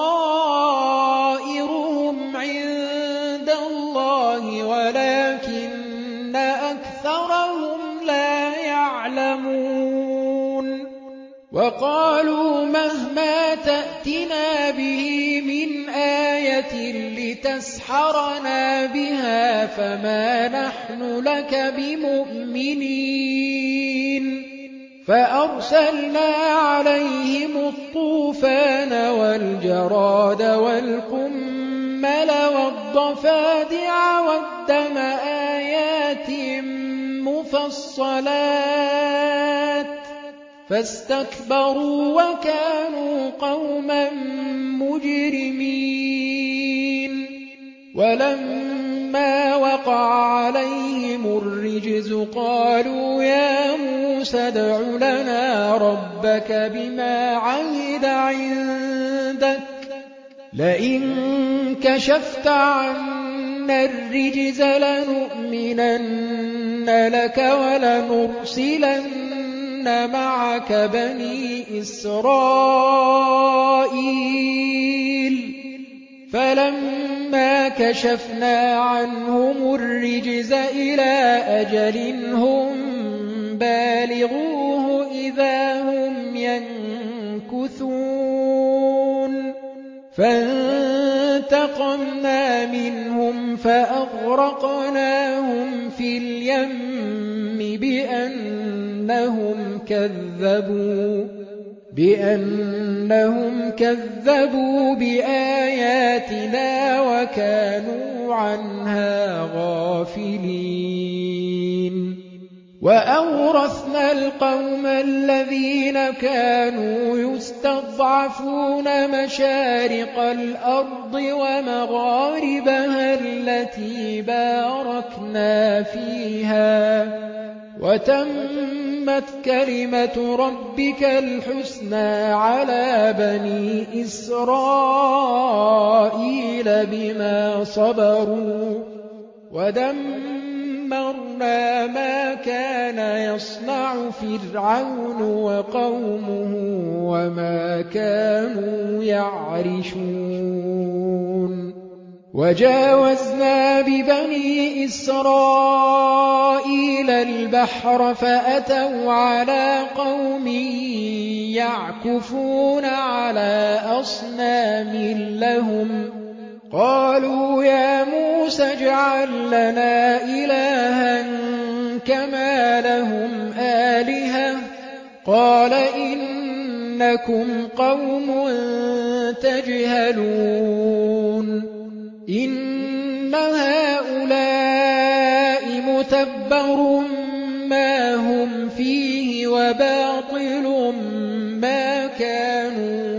A: طَائِرُهُمْ عِندَ اللَّهِ وَلَٰكِنَّ أَكْثَرَهُمْ لَا يَعْلَمُونَ وَقَالُوا مَهْمَا تَأْتِنَا بِهِ مِنْ آيَةٍ لِتَسْحَرَنَا بِهَا فَمَا نَحْنُ لَكَ بِمُؤْمِنِينَ فَأَرْسَلْنَا عَلَيْهِمُ الطُّوفَانَ وَالْجَرَادَ وَالْقُمَّلَ وَالضَّفَادِعَ وَالدَّمَ آيَاتٍ مُّفَصَّلَاتٍ فاستكبروا وكانوا قوما مجرمين ولما وقع عليهم الرجز قالوا يا موسى ادع لنا ربك بما عهد عندك لئن كشفت عنا الرجز لنؤمنن لك ولنرسلن معك بني إسرائيل فلما كشفنا عنهم الرجز إلى أجل هم بالغوه إذا هم ينكثون فانتقمنا منهم فأغرقناهم في اليم بأنهم كذبوا بآياتنا وكانوا عنها غافلين وأورثنا القوم الذين كانوا يستضعفون مشارق الأرض ومغاربها التي باركنا فيها وتمت كلمة ربك الحسنى على بني إسرائيل بما صبروا ودمرنا ما كان يصنع فرعون وقومه وما كانوا يعرشون وجاوزنا ببني إسرائيل البحر فأتوا على قوم يعكفون على أصنام لهم قالوا يا موسى اجعل لنا إلها كما لهم آلهة قال إنكم قوم تجهلون إن هؤلاء متبر ما هم فيه وباطل ما كانوا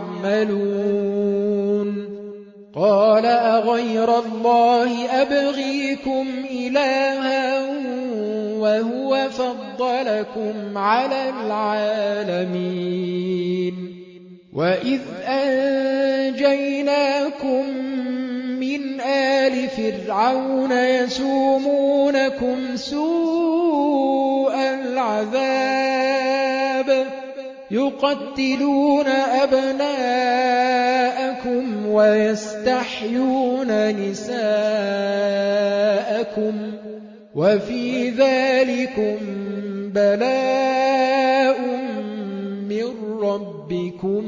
A: يعملون قال أغير الله أبغيكم إلها وهو فضلكم على العالمين وإذ أنجيناكم من آل فرعون يسومونكم سوء العذاب يقتلون أبناءكم ويستحيون نساءكم وفي ذلكم بلاء من ربكم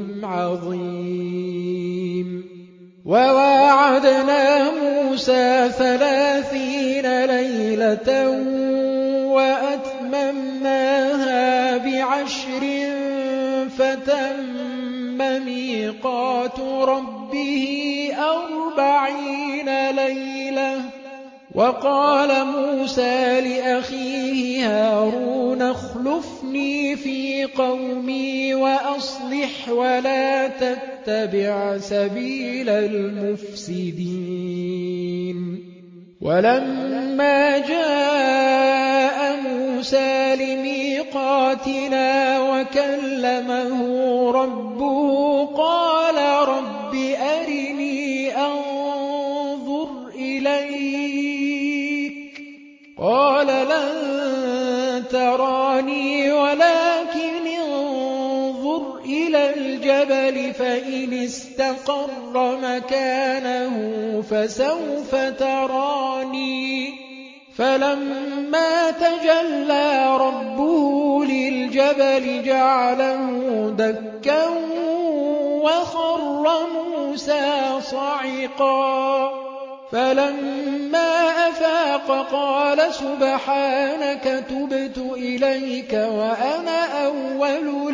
A: عظيم وواعدنا موسى 30 ليلة وأتممناها ب10 فتم ميقات ربه 40 ليلة وقال موسى لأخيه هارون اخلفني في قومي وأصلح ولا تتبع سبيل المفسدين ولما جاء موسى لميقاتنا وكلمه ربه قال رب أرني أنظر إليك قال لن تراني ولكن انظر إلى الجبل فإن استقر مكانه فسوف تراني فلما تجلى ربه للجبل جعله دكا وخر موسى صعقا فلما أفاق قال سبحانك تبت إليك وأنا أول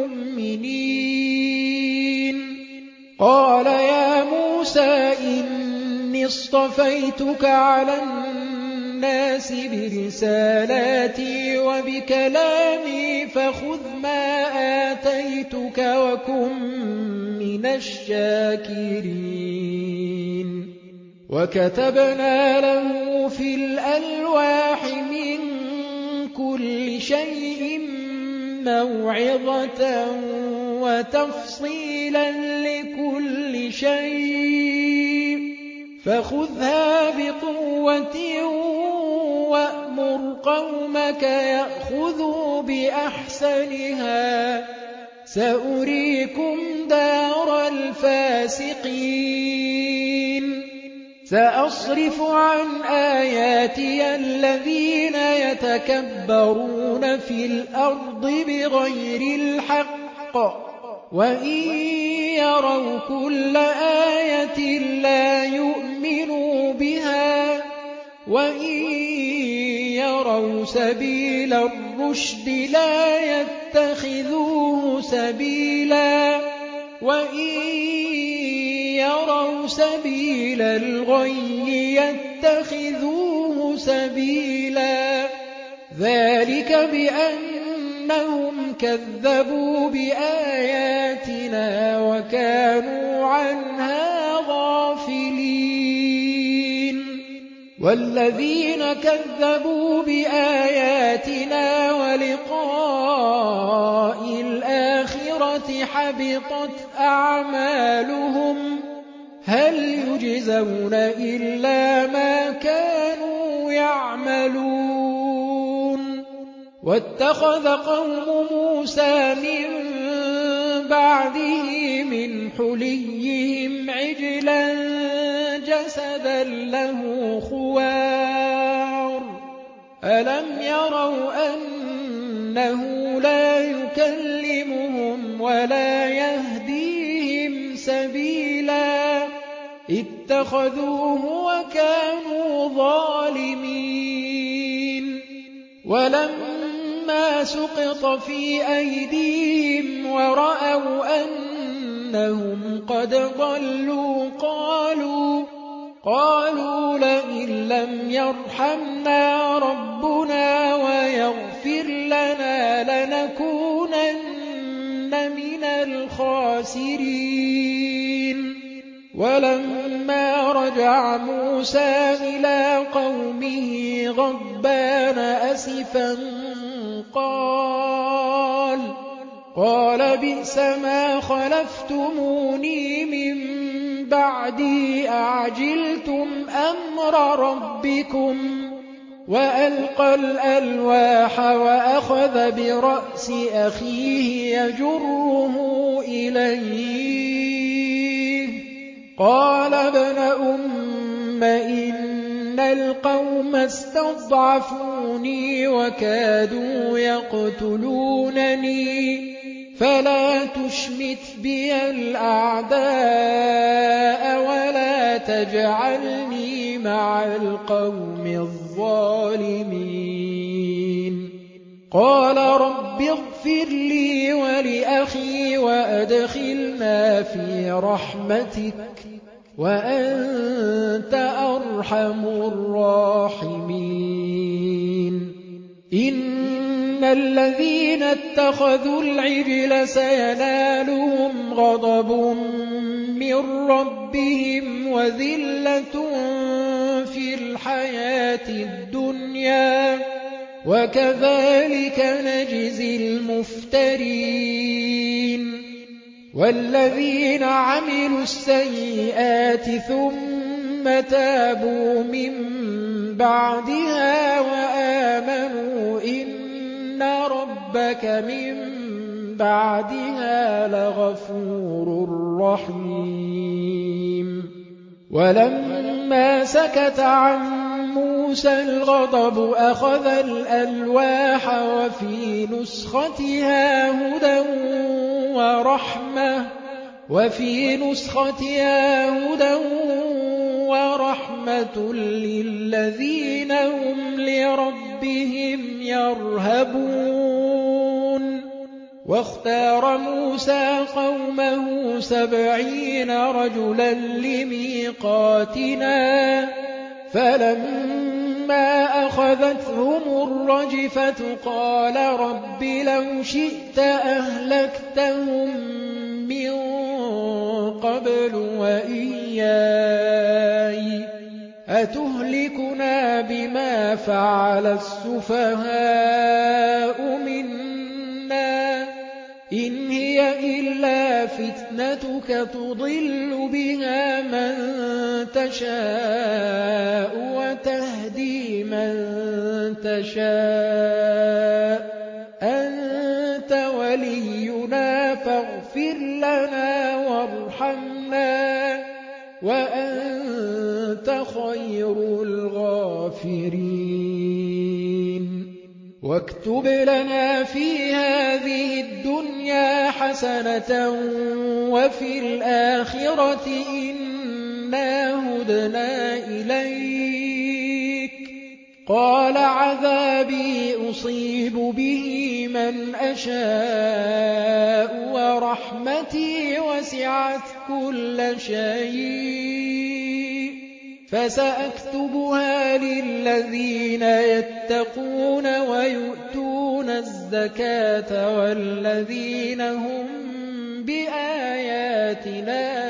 A: المؤمنين قال يا موسى إني اصطفيتك على الناس النَّاسِ بِرِسَالَاتِي وَبِكَلَامِي فَخُذْ مَا آتَيْتُكَ وَكُن مِّنَ الشَّاكِرِينَ وَكَتَبْنَا لَهُ فِي الْأَلْوَاحِ مِن كُلِّ شَيْءٍ مَّوْعِظَةً وَتَفْصِيلًا لِّكُلِّ شَيْءٍ فَخُذْهَا بِقُوَّةٍ وَأْمُرْ قَوْمَكَ يَأْخُذُوا بِأَحْسَنِهَا سَأُرِيكُمْ دَارَ الْفَاسِقِينَ سَأَصْرِفُ عَنْ آيَاتِيَ الَّذِينَ يَتَكَبَّرُونَ فِي الْأَرْضِ بِغَيْرِ الْحَقِّ وَإِن يَرَوْا كُلَّ آيَةٍ لَّا يُؤْمِنُوا بِهَا وَإِن يَرَوْا سَبِيلَ الرُّشْدِ لَا يَتَّخِذُوهُ سَبِيلًا وَإِن يَرَوْا سَبِيلَ الْغَيِّ يَتَّخِذُوهُ سَبِيلًا ذَلِكَ بِأَنَّهُمْ كَذَّبُوا بِآيَاتِنَا وَكَانُوا عَنْهَا غَافِلِينَ وَالَّذِينَ كَذَّبُوا بِآيَاتِنَا وَلِقَاءِ الْآخِرَةِ حَبِطَتْ أَعْمَالُهُمْ هَلْ يُجْزَوْنَ إِلَّا مَا كَانُوا يَعْمَلُونَ وَاتَّخَذَ قَوْمُ مُوسَىٰ مِن بَعْدِهِ مِنْ حُلِيِّهِمْ عِجْلًا جَسَدًا لَّهُ خُوَارٌ أَلَمْ يَرَوْا أَنَّهُ لَا يُكَلِّمُهُمْ وَلَا يَهْدِيهِمْ سَبِيلًا اتَّخَذُوهُ وَكَانُوا ظَالِمِينَ وَلَمَّا سُقِطَ فِي أَيْدِيهِمْ وَرَأَوْا أَنَّهُمْ قَدْ ضَلُّوا قَالُوا لَئِن لَّمْ يَرْحَمْنَا رَبُّنَا وَيَغْفِرْ لَنَا لَنَكُونَنَّ مِنَ الْخَاسِرِينَ وَلَمَّا رَجَعَ مُوسَىٰ إِلَىٰ قَوْمِهِ غَضْبَانَ أَسِفًا قَالَ بِئْسَ مَا خَلَفْتُمُونِي مِن بَعْدِي أَعْجِلْتُمْ أَمْرَ رَبِّكُمْ وَأَلْقَى الْأَلْوَاحَ وَأَخَذَ بِرَأْسِ أَخِيهِ يَجُرُّهُ إِلَيْهِ قَالَ ابْنَ أُمَّ إِنَّ الْقَوْمَ اسْتَضْعَفُونِي وَكَادُوا يَقْتُلُونَنِي فَلَا تُشْمِتْ بِيَ الْأَعْدَاءَ وَلَا تَجْعَلْنِي مَعَ الْقَوْمِ الظَّالِمِينَ قَالَ رَبِّ اغْفِرْ لِي وَلِأَخِي وَأَدْخِلْنَا فِي رَحْمَتِكَ وَأَنتَ أَرْحَمُ الرَّاحِمِينَ إِنَّ الَّذِينَ اتَّخَذُوا الْعِجْلَ سَيَنَالُهُمْ غَضَبٌ مِّن رَّبِّهِمْ وَذِلَّةٌ فِي الْحَيَاةِ الدُّنْيَا وَكَذَٰلِكَ نَجْزِي الْمُفْتَرِينَ وَالَّذِينَ عَمِلُوا السَّيِّئَاتِ ثُمَّ تَابُوا مِن بَعْدِهَا وَآمَنُوا إِنَّ رَبَّكَ مِن بَعْدِهَا لَغَفُورٌ رَّحِيمٌ وَلَمَّا سَكَتَ عَن مُّوسَى الْغَضَبُ أَخَذَ الْأَلْوَاحَ وَفِي نُسْخَتِهَا هُدًى وَرَحْمَةٌ لِّلَّذِينَ هُمْ لِرَبِّهِمْ يَرْهَبُونَ وَاخْتَارَ مُوسَىٰ قَوْمَهُ 70 رَجُلًا لِّمِيقَاتِنَا فَلَمَّا فأخذتهم الرجفة قال رب لو شئت أهلكتهم من قبل وإياي أتهلكنا بما فعل السفهاء منا إن هي إلا فتنتك تضل بها من تشاء وتهدي من تشاء أنت ولينا فاغفر لنا وارحمنا وأنت خير الغافرين واكتب لنا في هذه الدنيا حسنة وفي الآخرة إنا هدنا إليك قال عذابي أصيب به من أشاء ورحمتي وسعت كل شيء فسأكتبها للذين يتقون ويؤتون الزكاة والذين هم بآياتنا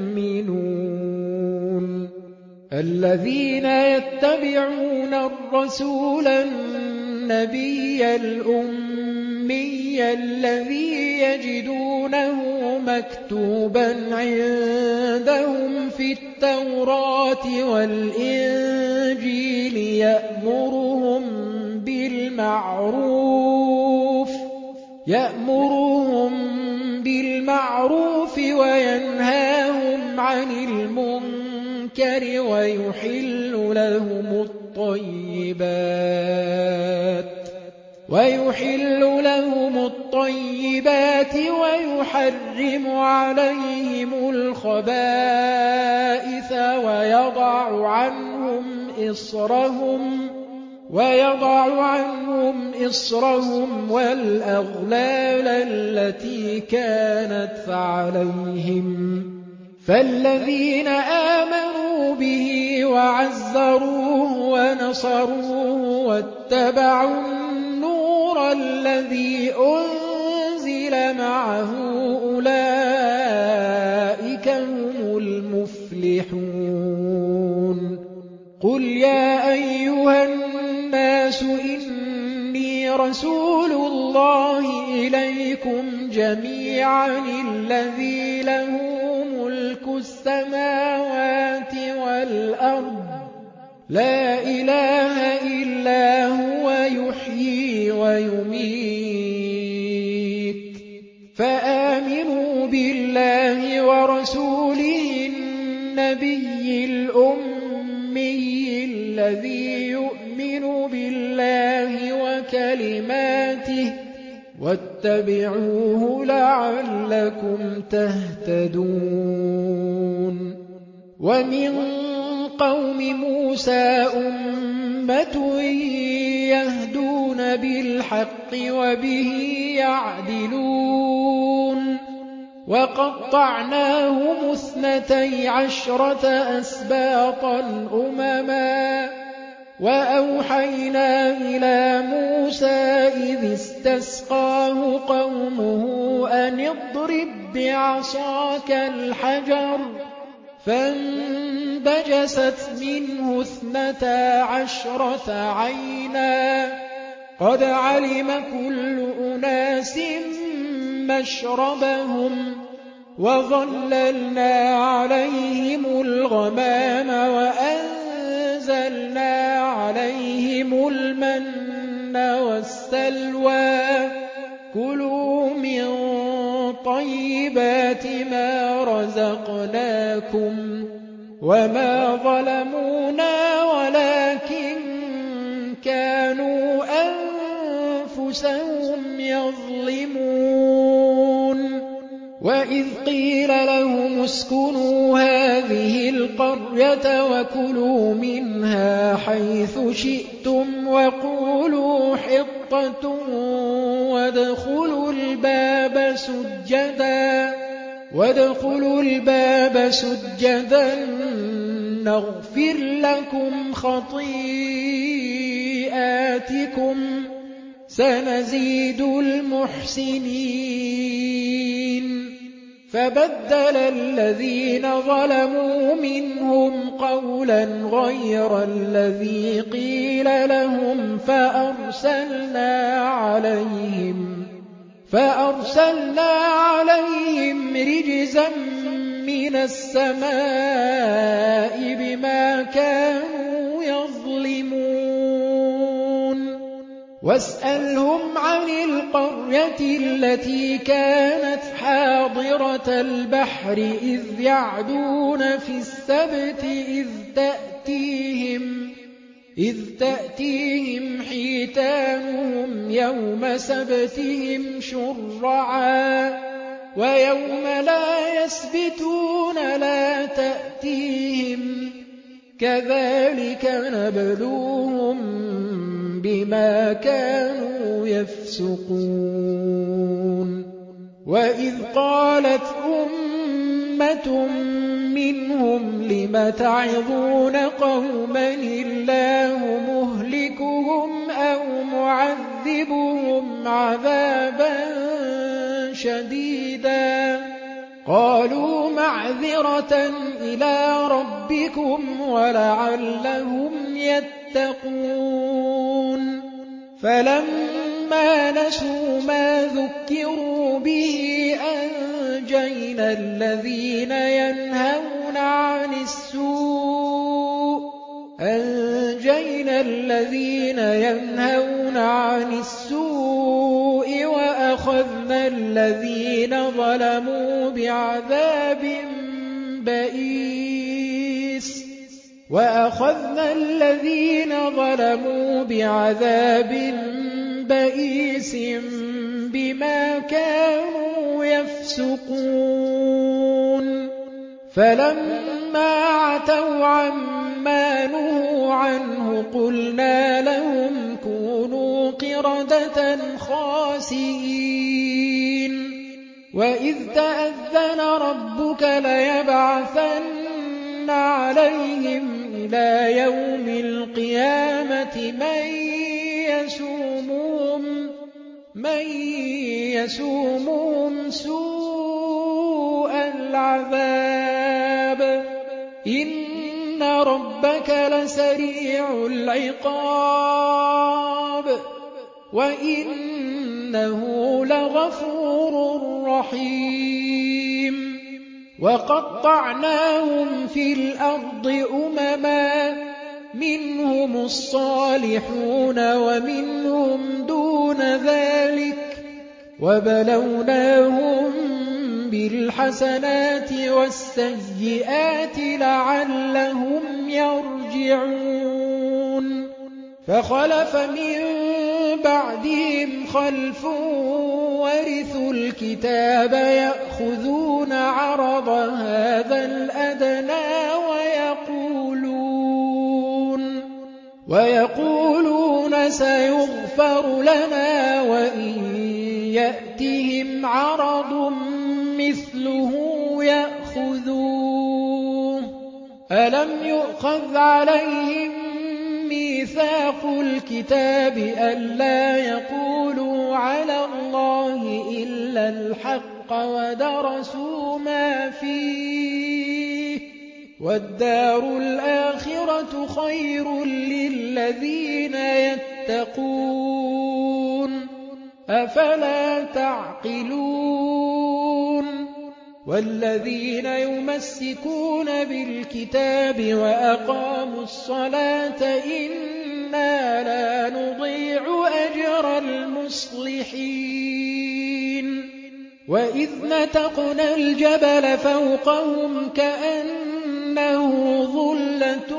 A: يؤمنون الذين يتبعون الرسول النبي الأمي الذي يجدونه مكتوبا عندهم في التوراة والإنجيل يأمرهم بالمعروف وينهاهم عن المنكر ويحل لهم الطيبات ويحرم عليهم الخبائث ويضع عنهم إصرهم والأغلال التي كانت عليهم فالذين آمنوا به وعزروه ونصروه واتبعوا النور الذي أنزل معه أولئك هم المفلحون قل يا أيها الناس إني رسول الله إليكم جميعا الذي له ملك السماوات والأرض لا إله إلا هو يحيي ويميت فآمنوا بالله ورسوله النبي الأمي الذي يؤمن بالله وكلماته واتبعوه لعلكم تهتدون ومن قوم موسى أمة يهدون بالحق وبه يعدلون وقطعناهم 12 أسباطا أمما وأوحينا إلى موسى إذ استسقاه قومه أن اضرب بعصاك الحجر فانبجست منه 12 عينا قد علم كل أناس مشربهم وظللنا عليهم الغمام وأنزلنا عليهم المن والسلوى كلوا من طيبات ما رزقناكم وما ظلمونا ولكن كانوا أنفسهم يظلمون وإذ قيل لهم اسكنوا هذه القرية وكلوا منها حيث شئتم وقولوا حطة وادخلوا الباب سجدا نغفر لكم خطيئاتكم آيَاتِكُمْ سَنَزِيدُ الْمُحْسِنِينَ فَبَدَّلَ الَّذِينَ مِنْهُمْ قَوْلًا غَيْرَ الَّذِي قِيلَ لَهُمْ فَأَرْسَلْنَا عَلَيْهِمْ رِجْزًا مِّنَ السَّمَاءِ بِمَا كَانُوا يَظْلِمُونَ وَاسْأَلْهُمْ عَنِ الْقَرْيَةِ الَّتِي كَانَتْ حَاضِرَةَ الْبَحْرِ إِذْ يَعْدُونَ فِي السَّبْتِ إِذْ تَأْتِيهِمْ حِيتَانُهُمْ يَوْمَ سَبْتِهِمْ شُرَّعًا وَيَوْمَ لَا يَسْبِتُونَ لَا تَأْتِيهِمْ كَذَلِكَ نَبْلُوهُم بِمَا كَانُوا يَفْسُقُونَ وَإِذْ قَالَتْ أُمَّةٌ مِّنْهُمْ لِمَ تَعِظُونَ قَوْمًا اللَّهُ مُهْلِكُهُمْ أَوْ مُعَذِّبُهُمْ عَذَابًا شَدِيدًا قَالُوا مَعْذِرَةً إِلَىٰ رَبِّكُمْ وَلَعَلَّهُمْ يَتَّقُونَ فَلَمَّا نَسُوا مَا ذُكِّرُوا بِهِ أَنجَيْنَا الَّذِينَ يَنْهَوْنَ عَنِ السُّوءِ وَأَخَذْنَا الَّذِينَ ظَلَمُوا بِعَذَابٍ بَئِيسٍ بِمَا كَانُوا يَفْسُقُونَ فَلَمَّا عَتَوْا عَمَّا نُهُوا عَنْهُ قُلْنَا لَهُمْ كُونُوا قِرَدَةً خَاسِئِينَ وَإِذْ تَأَذَّنَ رَبُّكَ لَيَبْعَثَنَّ عَلَيْهِمْ إِلَىٰ يَوْمِ الْقِيَامَةِ مَن يَسُومُهُمْ سُوءَ الْعَذَابِ إِنَّ رَبَّكَ لَسَرِيعُ الْعِقَابِ وَإِنَّهُ لَغَفُورٌ رَّحِيمٌ وَقَطَّعْنَاهُمْ فِي الْأَرْضِ أُمَمًا مِّنْهُمُ الصَّالِحُونَ وَمِنْهُمْ دُونَ ذَلِكَ وَبَلَوْنَاهُم بِالْحَسَنَاتِ وَالسَّيِّئَاتِ لَعَلَّهُمْ يَرْجِعُونَ فَخَلَفَ مِن بَعْدِهِمْ خَلْفٌ وَرِثُوا الْكِتَابَ يَأْخُذُونَ عَرَضَ هَٰذَا الْأَدْنَىٰ وَيَقُولُونَ سَيُغْفَرُ لَنَا وَإِن يَأْتِهِمْ عَرَضٌ مِّثْلُهُ يَأْخُذُوهُ أَلَمْ يُؤْخَذْ عَلَيْهِم مِّيثَاقُ الْكِتَابِ أَلَّا يَقُولُوا عَلَى اللَّهِ إِلَّا الْحَقَّ وَدَرَسُوا مَا فِيهِ وَالدَّارُ الْآخِرَةُ خَيْرٌ لِّلَّذِينَ يَتَّقُونَ أَفَلَا تَعْقِلُونَ وَالَّذِينَ يُمَسِّكُونَ بِالْكِتَابِ وَأَقَامُوا الصَّلَاةَ إِنَّا لَا نُضِيعُ أَجْرَ الْمُصْلِحِينَ وَإِذْ نَتَقْنَا الْجَبَلَ فَوْقَهُمْ كَأَنَّهُ ظُلَّةٌ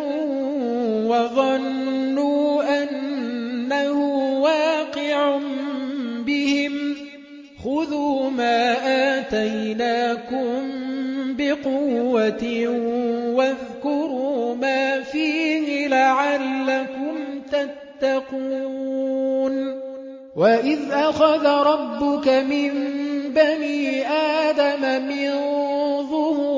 A: وَظَنُّوا أَنَّهُ واقع بِهِمْ خُذُوا مَا آتَيْنَاكُمْ بِقُوَّةٍ وَاذْكُرُوا مَا فِيهِ لَعَلَّكُمْ تَتَّقُونَ وَإِذْ أَخَذَ رَبُّكَ مِن بَنِي آدَمَ مِن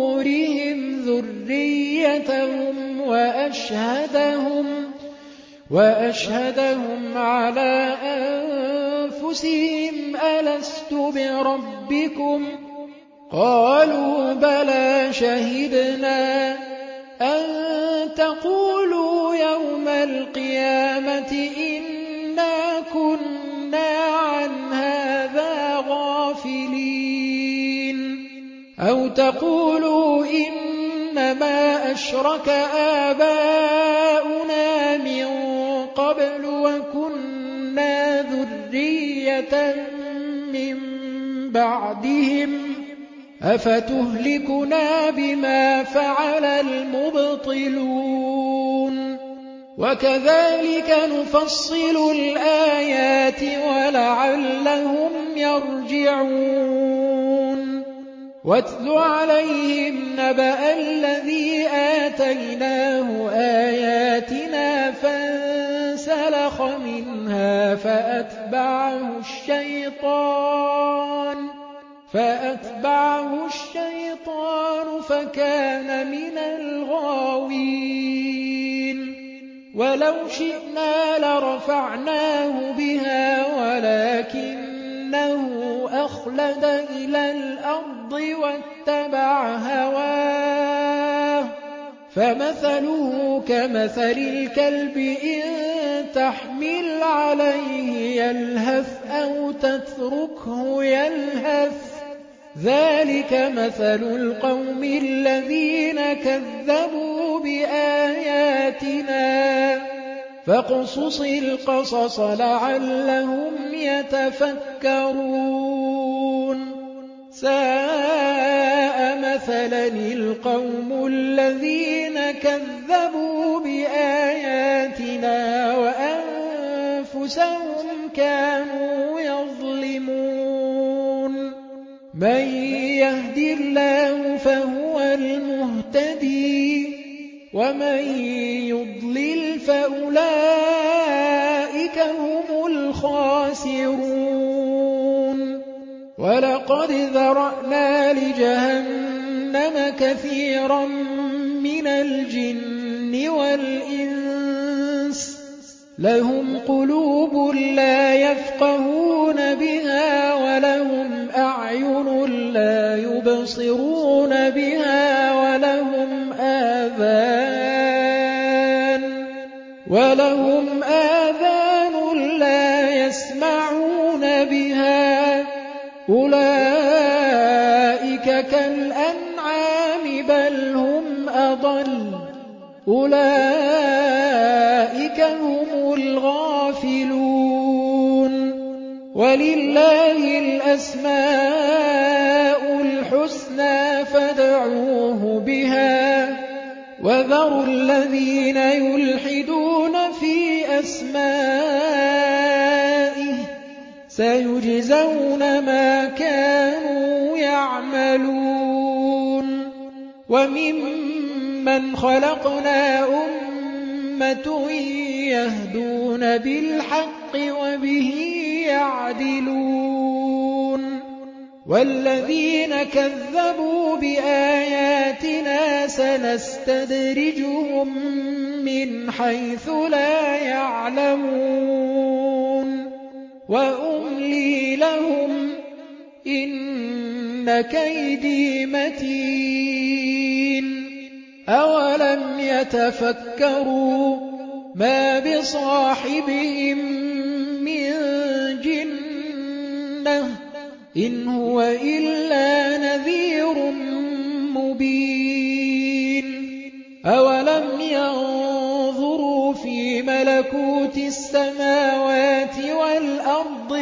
A: ظُهُورِهِمْ ذُرِّيَّتَهُمْ وأشهدهم على أنفسهم ألست بربكم قالوا بلى شهدنا أن تقولوا يوم القيامة إنا كنا عن هذا غافلين أو تقولوا إنما أشرك آباؤنا من قبل وكنا ذرية من بعدهم أفتهلكنا بما فعل المبطلون وكذلك نفصل الآيات ولعلهم يرجعون واتل عليهم نبأ الذي آتيناه آياتنا فانسلخ منها فأتبعه الشيطان فكان من الغاوين ولو شئنا لرفعناه بها ولكنه أخلد إلى الأرض واتبع هواه فمثله كمثل الكلب إن تحمل عليه يلهث أو تتركه يلهث ذلك مثل القوم الذين كذبوا بآياتنا فاقصص القصص لعلهم يتفكرون ساء مثلا القوم الذين كذبوا بآياتنا وأنفسهم كانوا يظلمون من يهد الله فهو المهتدي ومن يضلل فأولئك هم الخاسرون ولقد ذرأنا لجهنم كثيرا من الجن والإنس لهم قلوب لا يفقهون بها ولهم أعين لا يبصرون بها ولهم آذان لا يسمعون بها أولئك كالأنعام بل هم أضل أولئك هم الغافلون ولله الأسماء الحسنى فادعوه بها وذروا الذين يلحدون في أسمائه سيجزون ما كانوا يعملون وممن خلقنا أمة يهدون بالحق وبه يعدلون والذين كذبوا بآياتنا سنستدرجهم من حيث لا يعلمون وأملي لهم إن كيدي متين أولم يتفكروا ما بصاحبهم من جنة إن هو إلا نذير مبين أولم ينظروا في ملكوت السماوات والأرض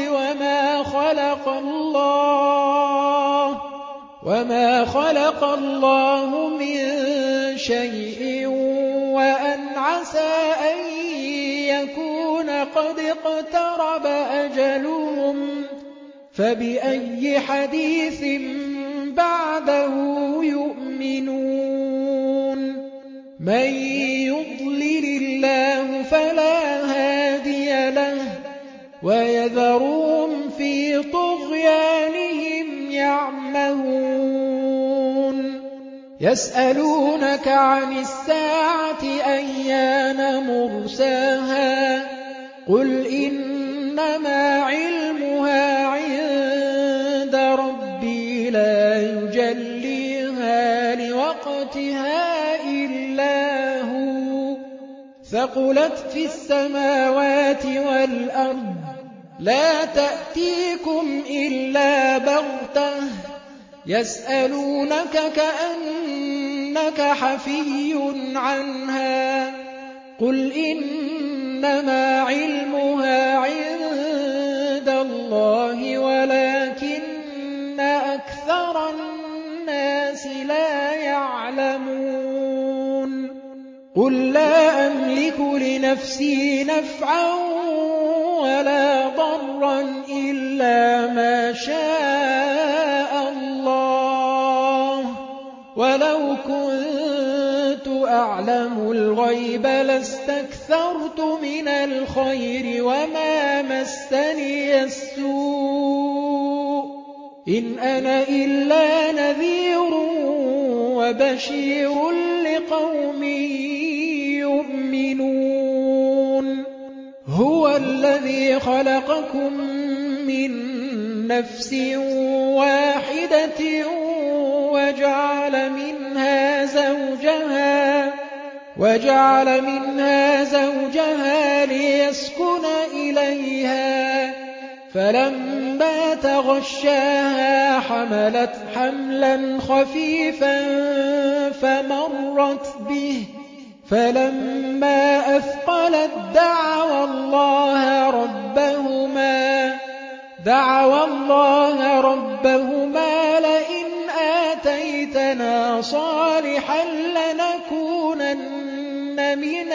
A: وما خلق الله من شيء وأن عسى أن يكون قد اقترب أجلهم فبأي حديث بعده يؤمنون من يضلل الله فلا هادي له ويذرهم في طغيانهم يعمهون يسألونك عن الساعة أيان مرساها قُلْ إِنَّمَا عِلْمُهَا عِندَ رَبِّي لَا يُجَلِّيهَا لِوَقْتِهَا إِلَّا هُوَ ثَقُلَتْ فِي السَّمَاوَاتِ وَالْأَرْضِ لَا تَأْتِيكُمْ إِلَّا بَغْتَةً يَسْأَلُونَكَ كَأَنَّكَ حَفِيٌّ عَنْهَا قُلْ إِنَّمَا عِلْمُهَا عِندَ اللَّهِ وَلَكِنَّ أَكْثَرَ النَّاسِ لَا يَعْلَمُونَ قُل لَّا أَمْلِكُ لِنَفْسِي نَفْعًا وَلَا ضَرًّا إِلَّا مَا شَاءَ اللَّهُ وَلَوْ كُنتُ أَعْلَمُ الْغَيْبَ لَاسْتَكْثَرْتُ مِنَ الْخَيْرِ وَمَا مَسَّنِيَ السُّوءُ إِنْ أَنَا إِلَّا نَذِيرٌ وَبَشِيرٌ لِقَوْمٍ يُؤْمِنُونَ هُوَ الَّذِي خَلَقَكُم مِّن نَّفْسٍ وَاحِدَةٍ وَجَعَلَ مِنْهَا زَوْجَهَا لِيَسْكُنَ إِلَيْهَا فَلَمَّا تَغَشَّاهَا حَمَلَتْ حَمْلًا خَفِيفًا فَمَرَّتْ بِهِ فَلَمَّا أَثْقَلَت دَعَوَا اللَّهَ رَبَّهُمَا لَئِنْ آتَيْتَنَا صَالِحًا لَّنَكُونَنَّ مِنَ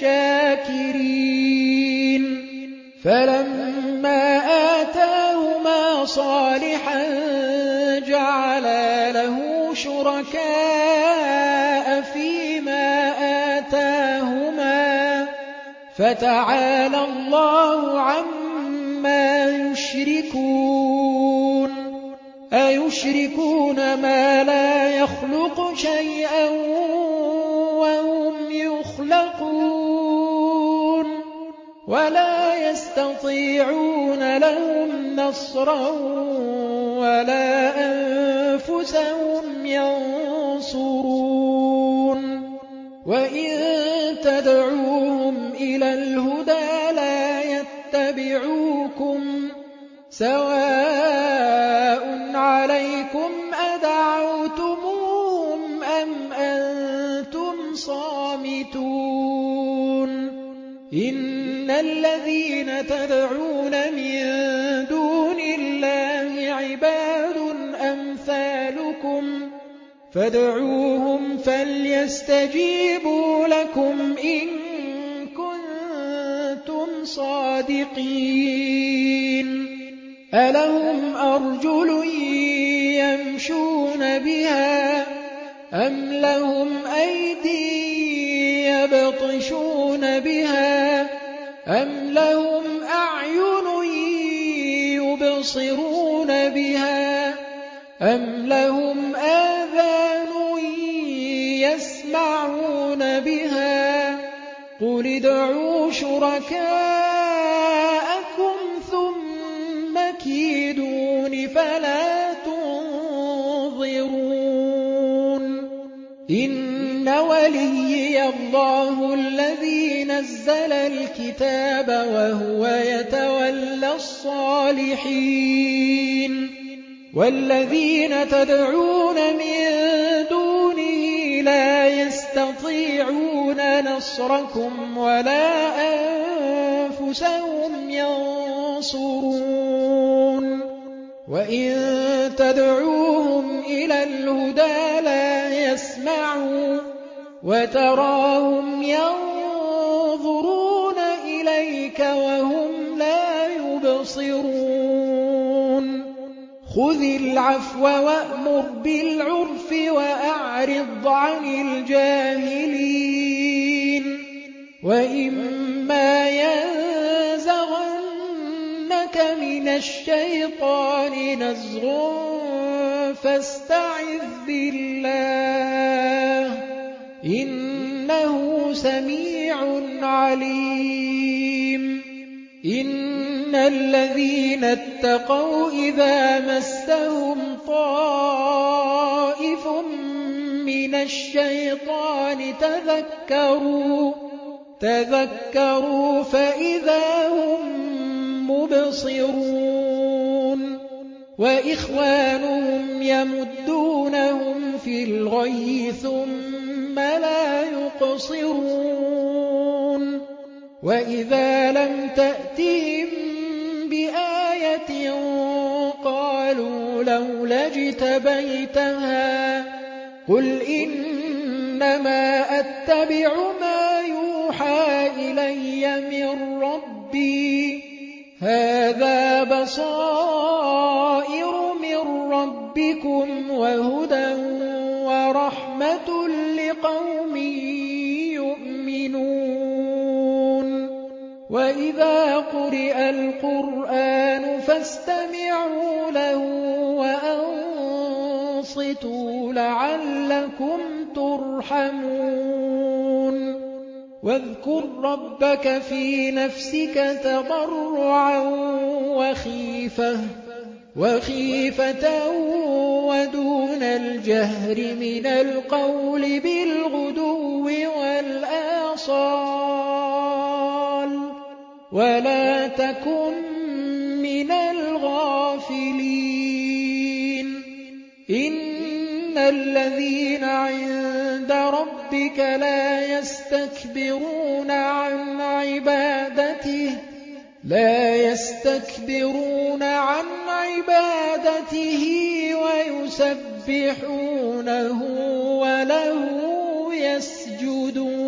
A: الشَّاكِرِينَ فَلَمَّا آتَاهُمَا صَالِحًا جَعَلَا لَهُ شُرَكَاءَ فِيمَا آتَاهُمَا فَتَعَالَى اللَّهُ عَمَّا يُشْرِكُونَ أَيُشْرِكُونَ مَا لَا يَخْلُقُ شَيْئًا وَهُمْ يُخْلَقُونَ وَلَا يَسْتَطِيعُونَ لَهُمْ نَصْرًا وَلَا أَنفُسَهُمْ يَنصُرُونَ وَإِن تَدْعُوهُمْ إِلَى الْهُدَىٰ لَا يَتَّبِعُوكُمْ سَوَاءٌ عَلَيْكُمْ أَدَعَوْتُمُوهُمْ أَمْ أَنتُمْ صَامِتُونَ إِنَّ الَّذِينَ تَدْعُونَ مِن دُونِ اللَّهِ عِبَادٌ أَمْثَالُكُمْ فَادْعُوهُمْ فَلْيَسْتَجِيبُوا لَكُمْ إِن كُنتُمْ صَادِقِينَ أَلَهُمْ أَرْجُلٌ يَمْشُونَ بِهَا أَمْ لَهُمْ أَيْدٍ يَبْطِشُونَ بِهَا أَمْ لَهُمْ أَعْيُنٌ يُبْصِرُونَ بِهَا أَمْ لَهُمْ آذَانٌ يَسْمَعُونَ بِهَا قُلِ ادْعُوا شُرَكَاءَكُمْ ثُمَّ كِيدُونِ فَلَا تُنظِرُونِ إِنَّ وَلِيِّيَ اللَّهُ الَّذِي نَزَّلَ الْكِتَابَ وَهُوَ يَتَوَلَّى الصَّالِحِينَ وَالَّذِينَ تَدْعُونَ مِن دُونِهِ لَا يَسْتَطِيعُونَ نَصْرَكُمْ وَلَا أَنفُسَهُمْ يَنصُرُونَ وَإِن تَدْعُوهُمْ إِلَى الْهُدَىٰ لَا يَسْمَعُوا وَتَرَاهُمْ يَنظُرُونَ إِلَيْكَ وَهُمْ لَا يُبْصِرُونَ خُذِ الْعَفْوَ وَأْمُرْ بِالْعُرْفِ وَأَعْرِضْ عَنِ الْجَاهِلِينَ وَإِمَّا يَنزَغَنَّكَ مِنَ الشَّيْطَانِ نَزْغٌ فَاسْتَعِذْ بِاللَّهِ ۖ إِنَّهُ سَمِيعٌ عَلِيمٌ الذين اتقوا إذا مسهم طائف من الشيطان تذكروا فإذا هم مبصرون وإخوانهم يمدونهم في الغي ثم لا يقصرون وإذا لم تأتهم بآية قالوا لولا اجتبيتها قل إنما أتبع ما يوحى إلي من ربي هذا بصائر من ربكم وهدى ورحمة لقوم يؤمنون وإذا قرئ القرآن فاستمعوا له وأنصتوا لعلكم ترحمون واذكر ربك في نفسك تضرعا وخيفة ودون الجهر من القول بالغدو والآصال ولا تكن من الغافلين إن الذين عند ربك لا يستكبرون عن عبادته ويسبحونه وله يسجدون